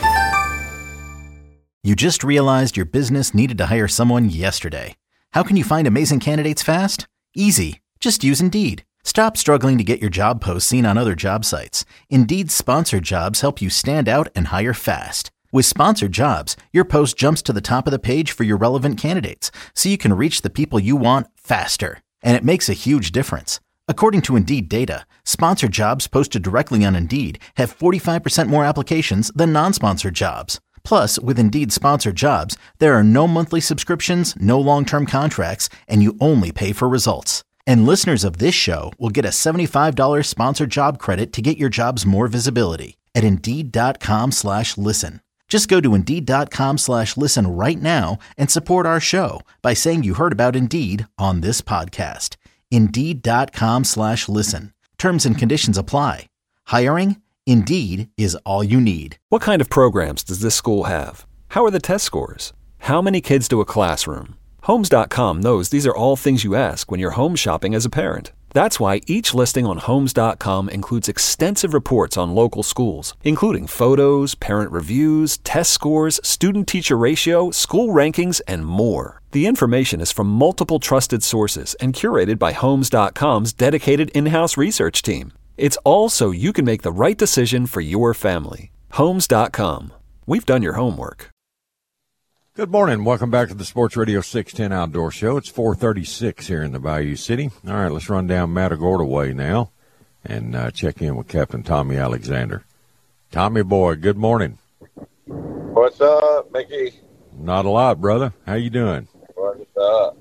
S1: You just realized your business needed to hire someone yesterday. How can you find amazing candidates fast? Easy. Just use Indeed. Stop struggling to get your job posts seen on other job sites. Indeed's sponsored jobs help you stand out and hire fast. With sponsored jobs, your post jumps to the top of the page for your relevant candidates, so you can reach the people you want faster. And it makes a huge difference. According to Indeed data, sponsored jobs posted directly on Indeed have forty-five percent more applications than non-sponsored jobs. Plus, with Indeed sponsored jobs, there are no monthly subscriptions, no long-term contracts, and you only pay for results. And listeners of this show will get a seventy-five dollars sponsored job credit to get your jobs more visibility. at Indeed.com slash listen. Just go to Indeed.com slash listen right now and support our show by saying you heard about Indeed on this podcast. Indeed.com slash listen. Terms and conditions apply. Hiring? Indeed is all you need.
S10: What kind of programs does this school have? How are the test scores? How many kids do a classroom? Homes dot com knows these are all things you ask when you're home shopping as a parent. That's why each listing on Homes dot com includes extensive reports on local schools, including photos, parent reviews, test scores, student-teacher ratio, school rankings, and more. The information is from multiple trusted sources and curated by Homes dot com's dedicated in-house research team. It's all so you can make the right decision for your family. Homes dot com. We've done your homework.
S9: Good morning. Welcome back to the Sports Radio six ten Outdoor Show. It's four thirty-six here in the Bayou City. All right, let's run down Matagorda Way now and uh, check in with Captain Tommy Alexander. Tommy boy, good morning.
S12: What's up, Mickey?
S9: Not a lot, brother. How you doing?
S12: What's up?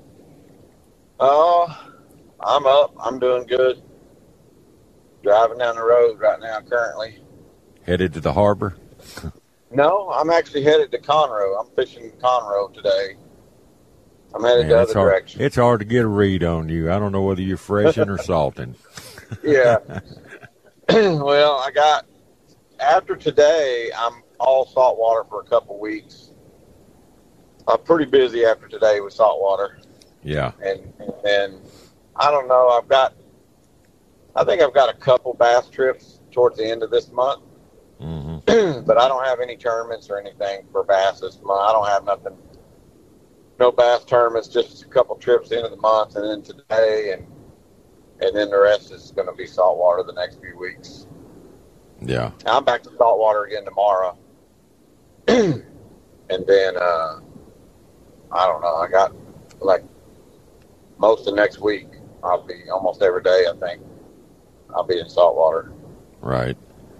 S12: Oh, I'm up. I'm doing good. Driving down the road right now currently.
S9: Headed to the harbor?
S12: No, I'm actually headed to Conroe. I'm fishing Conroe today. I'm headed
S9: Man,
S12: the
S9: it's
S12: other
S9: hard,
S12: direction.
S9: It's hard to get a read on you. I don't know whether you're freshing or salting.
S12: Yeah. Well, I got, after today, I'm all saltwater for a couple weeks. I'm pretty busy after today with saltwater.
S9: Yeah.
S12: And, and then, I don't know, I've got, I think I've got a couple bass trips towards the end of this month.
S9: Mm-hmm.
S12: But I don't have any tournaments or anything for bass this month. I don't have nothing, no bass tournaments, just a couple trips into the month, and then today, and and then the rest is going to be saltwater the next few weeks.
S9: Yeah.
S12: I'm back to saltwater again tomorrow. And then, uh, I don't know, I got, like, most of next week, I'll be, almost every day, I think, I'll be in saltwater.
S9: Right.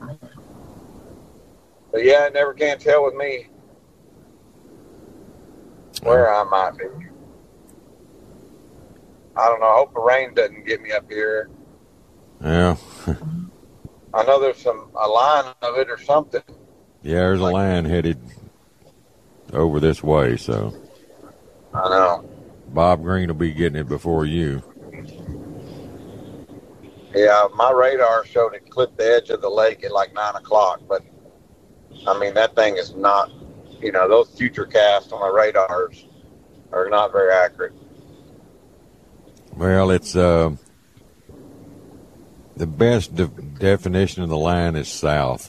S12: But yeah, I never can tell with me where I might be. I don't know. I hope the rain doesn't get me up here.
S9: Yeah.
S12: I know there's some a line of it or something.
S9: Yeah, there's a line headed over this way, so.
S12: I know.
S9: Bob Green will be getting it before you.
S12: Yeah, my radar showed it clipped the edge of the lake at like nine o'clock, but I mean, that thing is not, you know, those future casts on the radars are not very accurate.
S9: Well, it's, uh, the best de- definition of the line is south.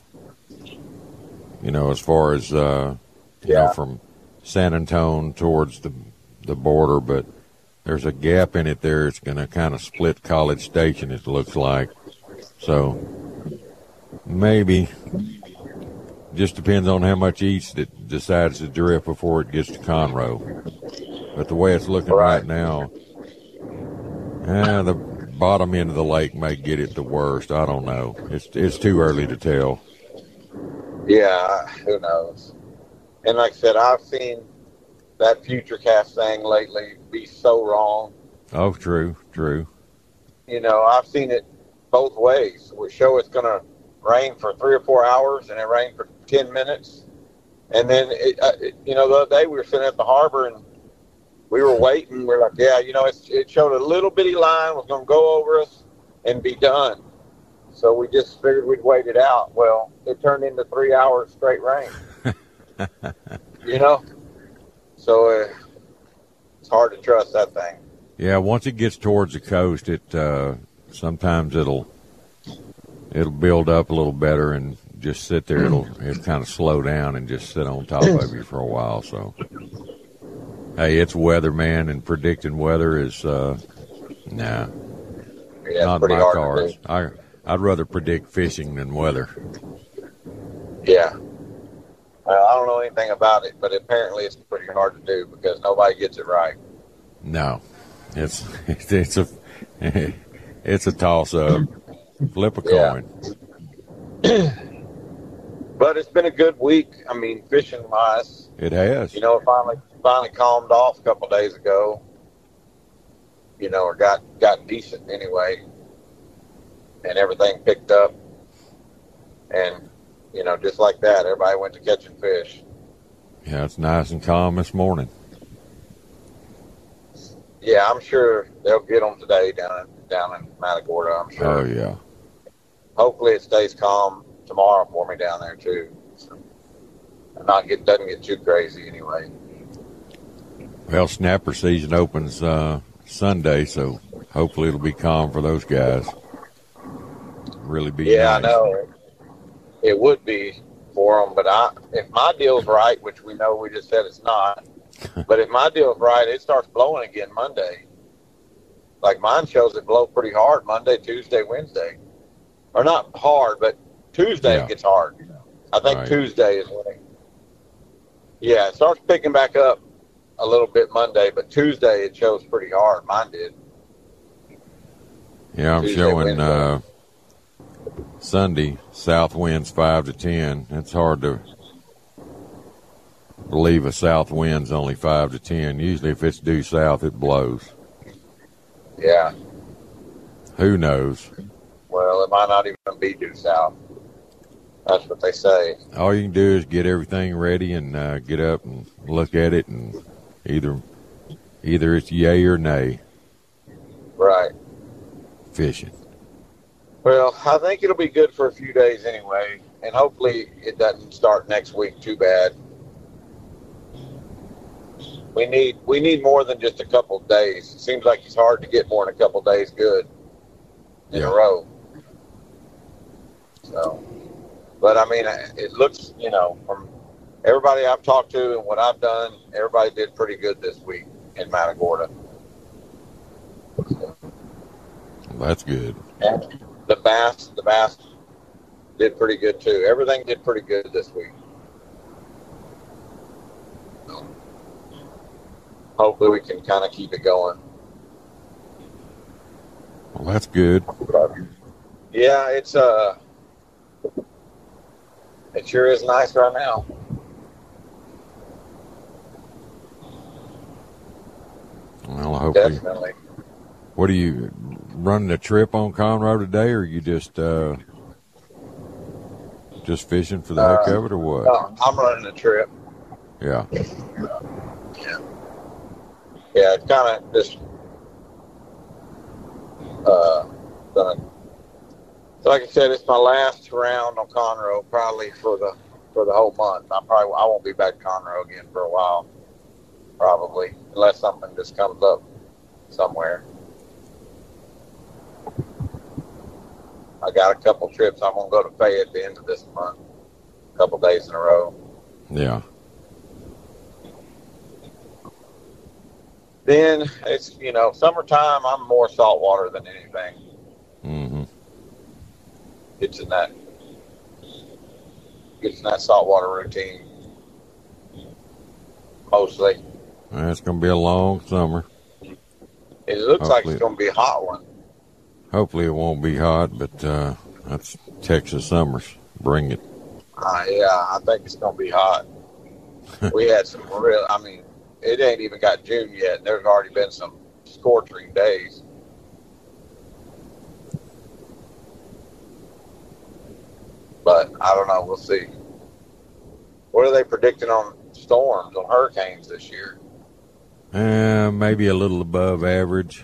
S9: You know, as far as, uh, you
S12: yeah.
S9: know, from San Antonio towards the, the border, but there's a gap in it there. It's going to kind of split College Station, it looks like. So maybe. Just depends on how much east it decides to drift before it gets to Conroe. But the way it's looking right, right now, eh, the bottom end of the lake may get it the worst. I don't know. It's it's too early to tell.
S12: Yeah, who knows? And like I said, I've seen that future cast thing lately be so wrong.
S9: Oh, true, true.
S12: You know, I've seen it both ways. We show it's going to rain for three or four hours, and it rained for ten minutes. And then, it, uh, it, you know, the other day we were sitting at the harbor, and we were waiting. We're like, yeah, you know, it's, it showed a little bitty line was going to go over us and be done. So we just figured we'd wait it out. Well, it turned into three hours straight rain. You know? So uh, it's hard to trust that thing.
S9: Yeah, once it gets towards the coast, it uh, sometimes it'll it'll build up a little better and just sit there. It'll it'll kind of slow down and just sit on top of you for a while. So, hey, it's weather, man, and predicting weather is uh, nah,
S12: yeah,
S9: not
S12: pretty
S9: my
S12: hard
S9: cards.
S12: to do.
S9: I I'd rather predict fishing than weather.
S12: Yeah. Well, I don't know anything about it, but apparently it's pretty hard to do because nobody gets it right.
S9: No, it's it's a it's a toss up. Flip a coin.
S12: Yeah. But it's been a good week. I mean, fishing wise,
S9: it has.
S12: You know, it finally finally calmed off a couple of days ago. You know, or got got decent anyway, and everything picked up. And you know, just like that, everybody went to catching fish.
S9: Yeah, it's nice and calm this morning.
S12: Yeah, I'm sure they'll get them today down in, down in Matagorda, I'm sure.
S9: Oh, yeah.
S12: Hopefully it stays calm tomorrow for me down there, too. So, not get doesn't get too crazy anyway.
S9: Well, snapper season opens uh, Sunday, so hopefully it'll be calm for those guys. Really be
S12: Yeah,
S9: nice.
S12: I know. It would be for them, but I, if my deal's right, which we know we just said it's not, but if my deal's right, it starts blowing again Monday. Like mine shows it blow pretty hard Monday, Tuesday, Wednesday. Or not hard, but Tuesday
S9: Yeah.
S12: it gets hard. I think
S9: Right.
S12: Tuesday is when it, yeah, it starts picking back up a little bit Monday, but Tuesday it shows pretty hard. Mine did.
S9: Yeah, I'm
S12: Tuesday,
S9: showing
S12: Wednesday.
S9: uh, Sunday south winds five to ten. It's hard to believe a south wind's only five to ten. Usually, if it's due south, it blows.
S12: Yeah.
S9: Who knows?
S12: Well, it might not even be due south. That's what they say.
S9: All you can do is get everything ready and uh, get up and look at it, and either either it's yay or nay.
S12: Right.
S9: Fishing.
S12: Well, I think it'll be good for a few days anyway, and hopefully it doesn't start next week too bad. We need we need more than just a couple of days. It seems like it's hard to get more than a couple of days good in
S9: Yeah.
S12: a row. So, but I mean, it looks, you know, from everybody I've talked to and what I've done, everybody did pretty good this week in Matagorda.
S9: That's good.
S12: And the bass, the bass did pretty good too. Everything did pretty good this week. So, hopefully we can kind of keep it going.
S9: Well, that's good.
S12: Yeah, it's uh, it sure is nice right now.
S9: Well, hopefully.
S12: Definitely.
S9: What are you running a trip on Conroe today, or are you just uh, just fishing for the heck of it, or what?
S12: No, I'm running a trip.
S9: Yeah.
S12: Yeah. Yeah, it's kind of just uh, gonna. So like I said, it's my last round on Conroe, probably for the for the whole month. I probably I won't be back to Conroe again for a while, probably, unless something just comes up somewhere. I got a couple trips. I'm gonna go to Fay at the end of this month, a couple days in a row.
S9: Yeah.
S12: Then it's, you know, summertime. I'm more saltwater than anything.
S9: Mm-hmm.
S12: It's in that, it's in that saltwater routine mostly.
S9: Well, it's going to be a long summer.
S12: It looks like
S9: Hopefully-
S12: it's going to be a hot one.
S9: Hopefully it won't be hot, but uh, that's Texas summers. Bring it.
S12: Uh, yeah, I think it's going to be hot. We had some real, I mean, it ain't even got June yet, and there's already been some scorching days. But I don't know. We'll see. What are they predicting on storms, on hurricanes this year?
S9: Uh, maybe a little above average.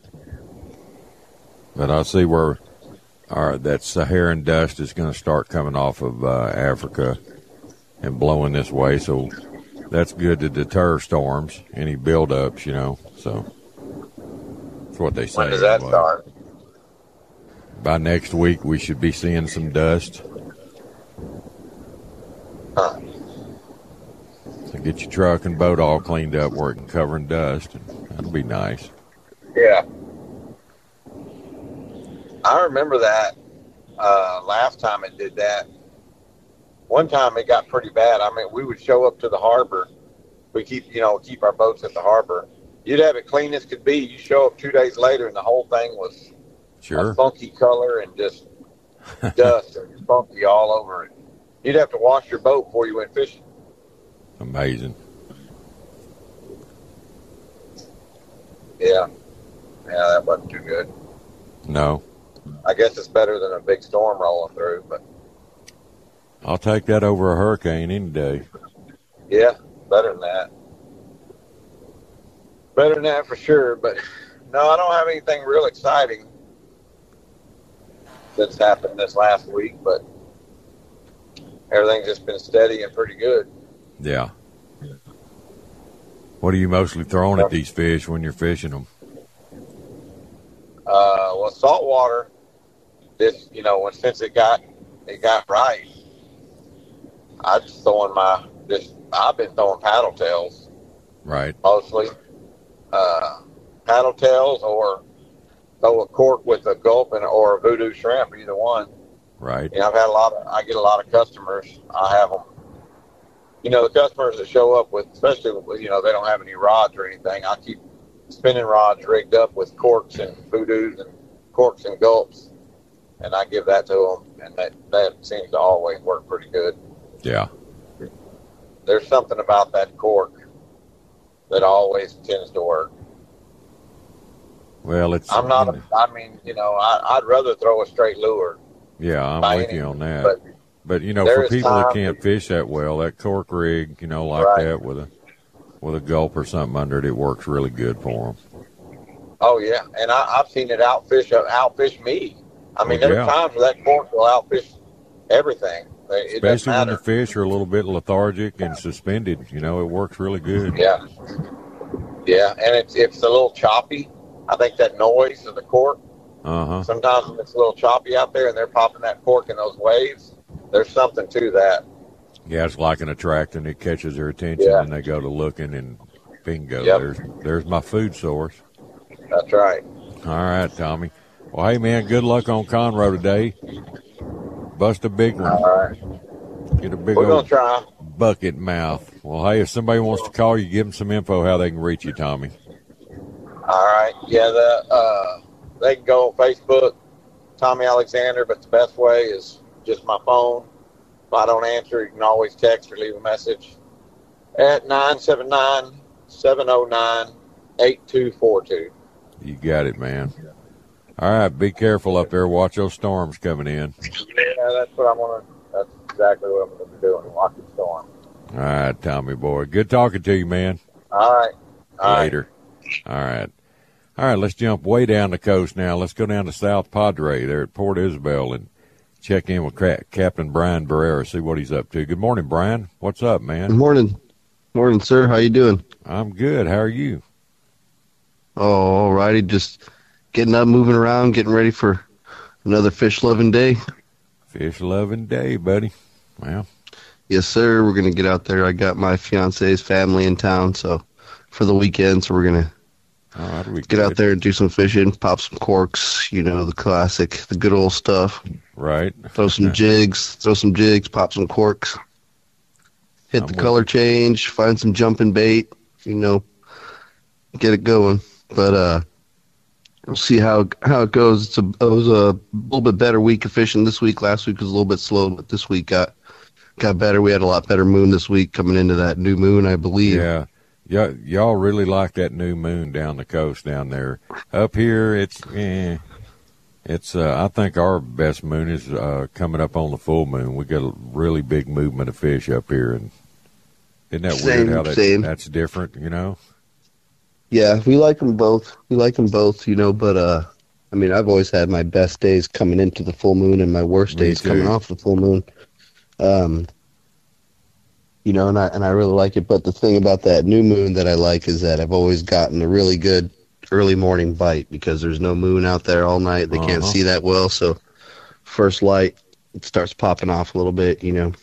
S9: But I see where our, that Saharan dust is going to start coming off of uh, Africa and blowing this way. So that's good to deter storms, any buildups, you know. So that's what they say.
S12: When does that
S9: anyway.
S12: start?
S9: By next week, we should be seeing some dust.
S12: Huh.
S9: So get your truck and boat all cleaned up where it can cover in dust. That'll be nice.
S12: Yeah. I remember that uh, last time it did that. One time it got pretty bad. I mean, we would show up to the harbor. We keep, you know, keep our boats at the harbor. You'd have it clean as could be. You show up two days later and the whole thing was
S9: Sure.
S12: a funky color and just dust and funky all over it. You'd have to wash your boat before you went fishing.
S9: Amazing.
S12: Yeah. Yeah, that wasn't too good.
S9: No.
S12: I guess it's better than a big storm rolling through, but
S9: I'll take that over a hurricane any day.
S12: Yeah, better than that. Better than that for sure. But no, I don't have anything real exciting that's happened this last week, but everything's just been steady and pretty good.
S9: Yeah. What are you mostly throwing at these fish when you're fishing them?
S12: Uh, well, saltwater, this, you know, when, since it got, it got right, I just throwing my, just, I've been throwing paddle tails.
S9: Right.
S12: Mostly. Uh, paddle tails or throw a cork with a gulp and, or a voodoo shrimp, either one.
S9: Right.
S12: You know, I've had a lot of, I get a lot of customers. I have them, you know, the customers that show up with, especially, you know, they don't have any rods or anything. I keep spinning rods rigged up with corks and voodoos and corks and gulps, and I give that to them, and that, that seems to always work pretty good.
S9: Yeah.
S12: There's something about that cork that always tends to work.
S9: Well, it's.
S12: I'm not, a, I mean, you know, I, I'd rather throw a straight lure.
S9: Yeah, I'm with you on that.
S12: But,
S9: but you know, for people that can't fish that well, that cork rig, you know, like
S12: right.
S9: that with a with a gulp or something under it, it works really good for them.
S12: Oh yeah, and I, I've seen it outfish outfish me. I mean,
S9: well,
S12: there's
S9: yeah.
S12: times where that cork will outfish everything. It
S9: Especially when
S12: matter.
S9: the fish are a little bit lethargic and suspended. You know, it works really good.
S12: Yeah, yeah, and it's it's a little choppy. I think that noise of the cork.
S9: Uh huh.
S12: Sometimes when it's a little choppy out there and they're popping that cork in those waves, there's something to that.
S9: Yeah, it's like an attractant. It catches their attention,
S12: Yeah.
S9: and they go to looking, and bingo,
S12: Yep.
S9: there's there's my food source.
S12: That's right.
S9: All right, Tommy. Well, hey, man, good luck on Conroe today. Bust a big one.
S12: All right.
S9: Get a big
S12: We're gonna
S9: old
S12: try.
S9: bucket mouth. Well, hey, if somebody wants to call you, give them some info how they can reach you, Tommy.
S12: All right. Yeah, the uh, they can go on Facebook, Tommy Alexander, but the best way is just my phone. If I don't answer, you can always text or leave a message at nine seven nine, seven oh nine, eight two four two.
S9: You got it, man. All right, be careful up there. Watch those storms coming in.
S12: Yeah, that's what I'm gonna. That's exactly what I'm gonna be doing. Watch the storm.
S9: All right, Tommy boy. Good talking to you, man.
S12: All right. All
S9: Later. Right. All right. All right, let's jump way down the coast now. Let's go down to South Padre there at Port Isabel and check in with Captain Brian Barrera, see what he's up to. Good morning, Brian. What's up, man?
S13: Good morning. Morning, sir. How you doing?
S9: I'm good. How are you?
S13: Oh, all righty. Just getting up, moving around, getting ready for another fish-loving day.
S9: Fish-loving day, buddy. Well.
S13: Yes, sir. We're going to get out there. I got my fiance's family in town so for the weekend, so we're going to
S9: right, we
S13: get
S9: good.
S13: out there and do some fishing, pop some corks, you know, the classic, the good old stuff.
S9: Right.
S13: Throw some jigs, throw some jigs, pop some corks. Hit
S9: I'm
S13: the
S9: with
S13: color
S9: you.
S13: change, find some jumping bait, you know, get it going. But uh, we'll see how how it goes. It's a, it was a little bit better week of fishing this week. Last week was a little bit slow, but this week got got better. We had a lot better moon this week coming into that new moon, I believe.
S9: Yeah. Y- y'all really like that new moon down the coast down there. Up here, it's eh, it's. Uh, I think our best moon is uh, coming up on the full moon. We got a really big movement of fish up here, and isn't that
S13: Same,
S9: weird how that,
S13: same.
S9: that's different? You know.
S13: Yeah, we like them both. We like them both, you know, but, uh, I mean, I've always had my best days coming into the full moon and my worst
S9: Me
S13: days
S9: too.
S13: coming off the full moon. Um, you know, and I, and I really like it. But the thing about that new moon that I like is that I've always gotten a really good early morning bite because there's no moon out there all night. They can't
S9: Uh-huh.
S13: see that well. So first light, it starts popping off a little bit, you know.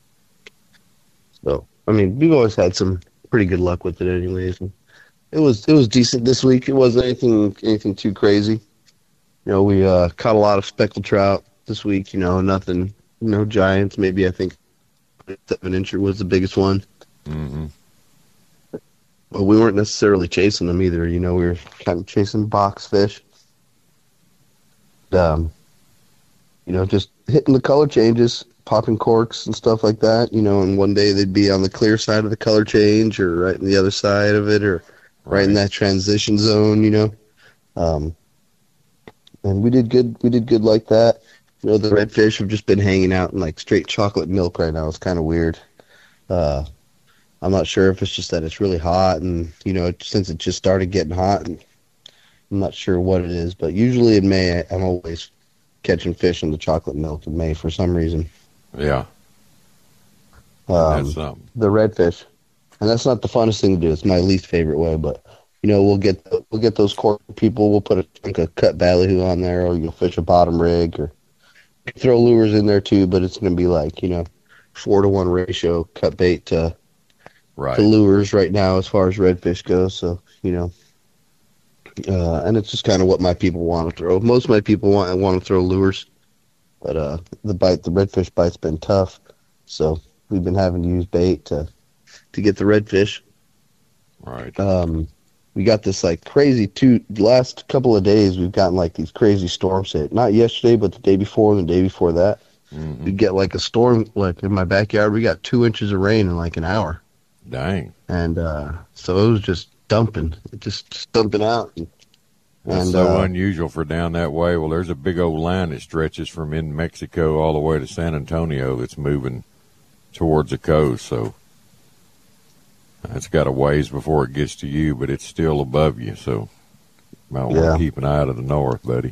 S13: So, I mean, we've always had some pretty good luck with it anyways. And It was it was decent this week. It wasn't anything anything too crazy. You know, we uh, caught a lot of speckled trout this week. You know, nothing, no giants. Maybe I think seven incher was the biggest one.
S9: Mm-hmm.
S13: But we weren't necessarily chasing them either. You know, we were kind of chasing box fish. Um, you know, just hitting the color changes, popping corks and stuff like that. You know, and one day they'd be on the clear side of the color change, or right on the other side of it, or right in that transition zone, you know. Um, and we did good. We did good like that. You know, the redfish have just been hanging out in like straight chocolate milk right now. It's kind of weird. Uh, I'm not sure if it's just that it's really hot, and you know, since it just started getting hot, and I'm not sure what it is. But usually in May, I'm always catching fish in the chocolate milk in May for some reason.
S9: Yeah.
S13: Um,
S9: that's um,
S13: the redfish, and that's not the funnest thing to do. It's my least favorite way, but you know, we'll get we'll get those core people. We'll put a chunk of cut ballyhoo on there, or you'll fish a bottom rig, or throw lures in there too. But it's going to be like, you know, four to one ratio cut bait to
S9: right.
S13: to lures right now as far as redfish goes. So you know, uh, and it's just kind of what my people want to throw. Most of my people want want to throw lures, but uh, the bite, the redfish bite's been tough, so we've been having to use bait to to get the redfish.
S9: Right.
S13: Um, we got this like crazy two last couple of days. We've gotten like these crazy storms hit. Not yesterday, but the day before and the day before that.
S9: Mm-hmm.
S13: We get like a storm like in my backyard. We got two inches of rain in like an hour.
S9: Dang.
S13: And uh, so it was just dumping, just, just dumping out. And,
S9: That's
S13: and,
S9: so
S13: uh,
S9: unusual for down that way. Well, there's a big old line that stretches from in Mexico all the way to San Antonio that's moving towards the coast. So it's got a ways before it gets to you, but it's still above you. So you might want
S13: Yeah.
S9: to keep an eye to the north, buddy.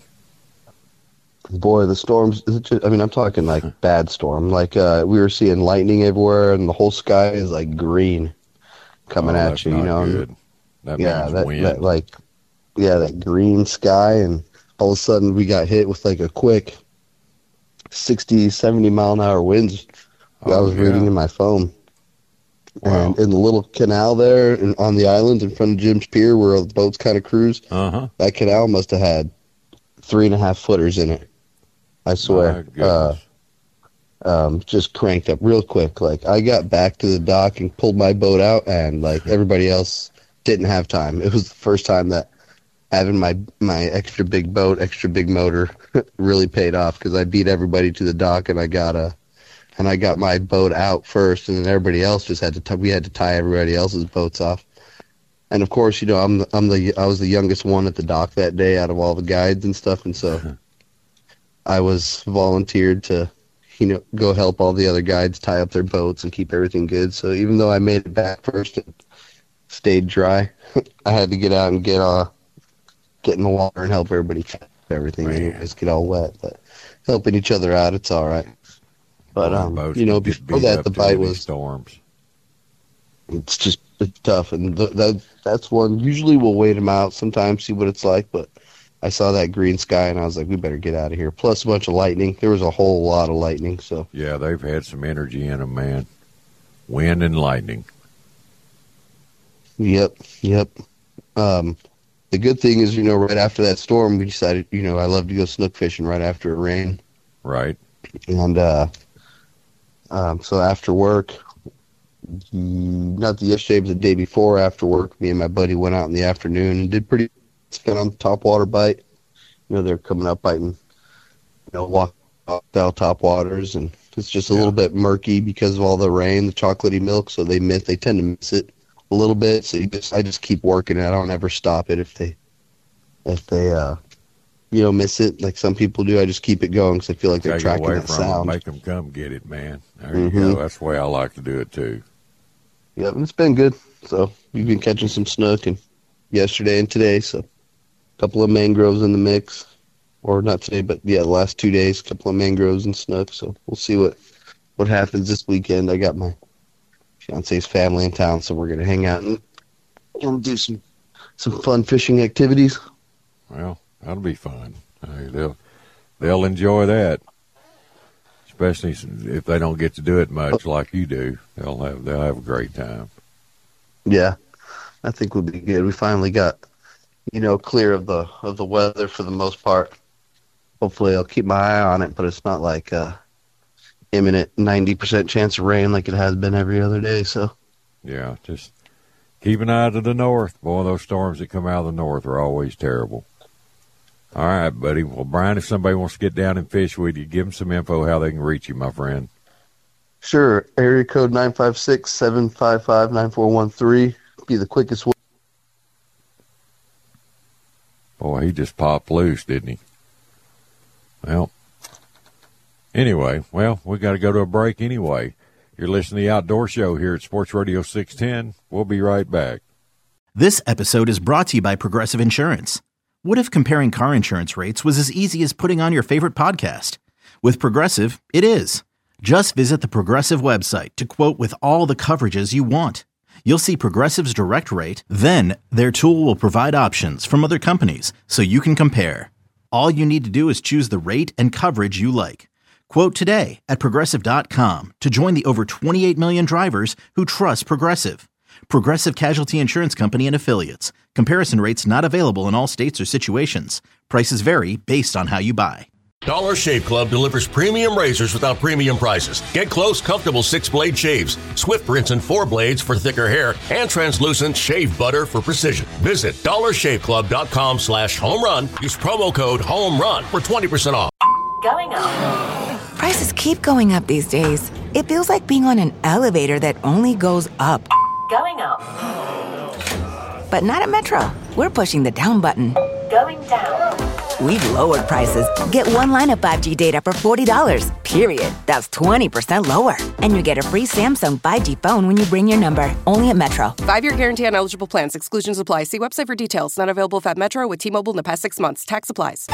S13: Boy, the storms, is it just, I mean, I'm talking like bad storm. Like uh, we were seeing lightning everywhere, and the whole sky is like green coming
S9: Oh,
S13: at
S9: that's
S13: you, you
S9: not
S13: know?
S9: good. That
S13: yeah,
S9: means
S13: that,
S9: wind.
S13: that like, yeah, that green sky, and all of a sudden we got hit with like a quick sixty, seventy mile an hour winds. I
S9: Oh,
S13: was
S9: yeah.
S13: reading in my phone.
S9: Wow.
S13: And in the little canal there and on the island in front of Jim's Pier where the boats kind of cruise,
S9: Uh-huh.
S13: that canal must have had three and a half footers in it. I swear.
S9: My
S13: Uh,
S9: goodness.
S13: um, just cranked up real quick. Like I got back to the dock and pulled my boat out, and like everybody else didn't have time. It was the first time that having my my extra big boat, extra big motor, really paid off because I beat everybody to the dock, and I got a and I got my boat out first, and then everybody else just had to t- we had to tie everybody else's boats off. And of course, you know, I'm the, I'm the I was the youngest one at the dock that day out of all the guides and stuff, and so I was volunteered to, you know, go help all the other guides tie up their boats and keep everything good. So even though I made it back first and stayed dry, I had to get out and get uh get in the water and help everybody tie up everything.
S9: Man.
S13: Anyways, get all wet, but helping each other out, it's all right. But
S9: Well,
S13: um,
S9: boats
S13: you know,
S9: get
S13: before
S9: beat
S13: that,
S9: up
S13: the
S9: too
S13: bite
S9: with these
S13: was
S9: storms.
S13: it's just it's tough, and th- that that's one. Usually we'll wait them out, sometimes see what it's like, but I saw that green sky and I was like, we better get out of here. Plus a bunch of lightning. There was a whole lot of lightning, so
S9: Yeah, they've had some energy in them, man. Wind and lightning.
S13: yep, yep. Um, the good thing is, you know, right after that storm, we decided, you know, I love to go snook fishing right after it rained,
S9: Right.
S13: and uh, um, so after work, mm, not the yesterday, but the day before after work, me and my buddy went out in the afternoon and did pretty good on the topwater bite. You know, they're coming up biting, you know, walk style topwaters, and it's just a
S9: Yeah.
S13: little bit murky because of all the rain, the chocolatey milk. So they miss, they tend to miss it a little bit. So you just, I just keep working it. I don't ever stop it if they, if they, uh, you know, miss it like some people do. I just keep it going because I feel like they're
S9: Take it
S13: tracking
S9: away
S13: that
S9: from them,
S13: sound.
S9: make them come get it, man. There
S13: Mhm.
S9: you go. That's the way I like to do it, too.
S13: Yep, it's been good. So we've been catching some snook and yesterday and today. So a couple of mangroves in the mix, or not today, but yeah, the last two days, a couple of mangroves and snook. So we'll see what what happens this weekend. I got my fiance's family in town, so we're gonna hang out and, and do some some fun fishing activities.
S9: Well, that'll be fun. Hey, they'll they'll enjoy that, especially if they don't get to do it much like you do. They'll have they'll have a great time.
S13: Yeah, I think we'll be good. We finally got, you know, clear of the of the weather for the most part. Hopefully, I'll keep my eye on it, but it's not like uh, imminent ninety percent chance of rain like it has been every other day. So,
S9: Yeah, just keep an eye to the north. Boy, those storms that come out of the north are always terrible. All right, buddy. Well, Brian, if somebody wants to get down and fish with you, give them some info how they can reach you, my friend.
S13: sure, area code nine five six, seven five five, nine four one three. Be the quickest way.
S9: Boy, he just popped loose, didn't he? Well, Anyway, well, we got to go to a break anyway. You're listening to the Outdoor Show here at Sports Radio six ten. We'll be right back.
S1: This episode is brought to you by Progressive Insurance. What if comparing car insurance rates was as easy as putting on your favorite podcast? With Progressive, it is. Just visit the Progressive website to quote with all the coverages you want. You'll see Progressive's direct rate, then their tool will provide options from other companies so you can compare. All you need to do is choose the rate and coverage you like. Quote today at Progressive dot com to join the over twenty-eight million drivers who trust Progressive. Progressive Casualty Insurance Company and Affiliates. Comparison rates not available in all states or situations. Prices vary based on how you buy.
S2: Dollar Shave Club delivers premium razors without premium prices. Get close, comfortable six-blade shaves, Swift Rinse and four blades for thicker hair, and translucent shave butter for precision. Visit dollar shave club dot com slash home run. Use promo code HOMERUN for twenty percent off.
S3: Going up.
S4: Prices keep going up these days. It feels like being on an elevator that only goes up.
S3: Going up.
S4: But not at Metro. We're pushing the down button.
S3: Going down.
S4: We've lowered prices. Get one line of five G data for forty dollars, period. That's twenty percent lower. And you get a free Samsung five G phone when you bring your number. Only at Metro.
S5: Five-year guarantee on eligible plans. Exclusions apply. See website for details. Not available if at Metro with T-Mobile in the past six months. Tax applies.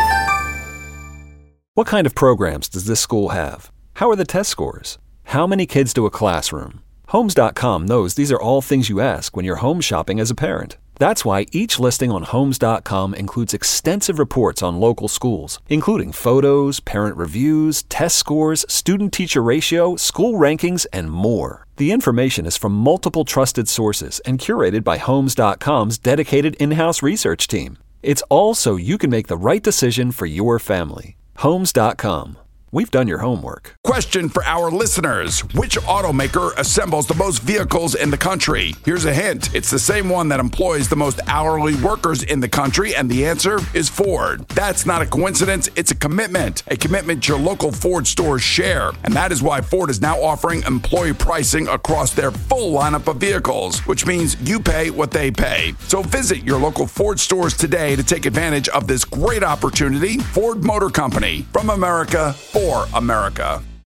S10: What kind of programs does this school have? How are the test scores? How many kids do a classroom? Homes dot com knows these are all things you ask when you're home shopping as a parent. That's why each listing on Homes dot com includes extensive reports on local schools, including photos, parent reviews, test scores, student-teacher ratio, school rankings, and more. The information is from multiple trusted sources and curated by Homes dot com's dedicated in-house research team. It's all so you can make the right decision for your family. Homes dot com. We've done your homework.
S14: Question for our listeners. Which automaker assembles the most vehicles in the country? Here's a hint. It's the same one that employs the most hourly workers in the country, and the answer is Ford. That's not a coincidence. It's a commitment. A commitment your local Ford stores share. And that is why Ford is now offering employee pricing across their full lineup of vehicles, which means you pay what they pay. So visit your local Ford stores today to take advantage of this great opportunity. Ford Motor Company. From America, for America.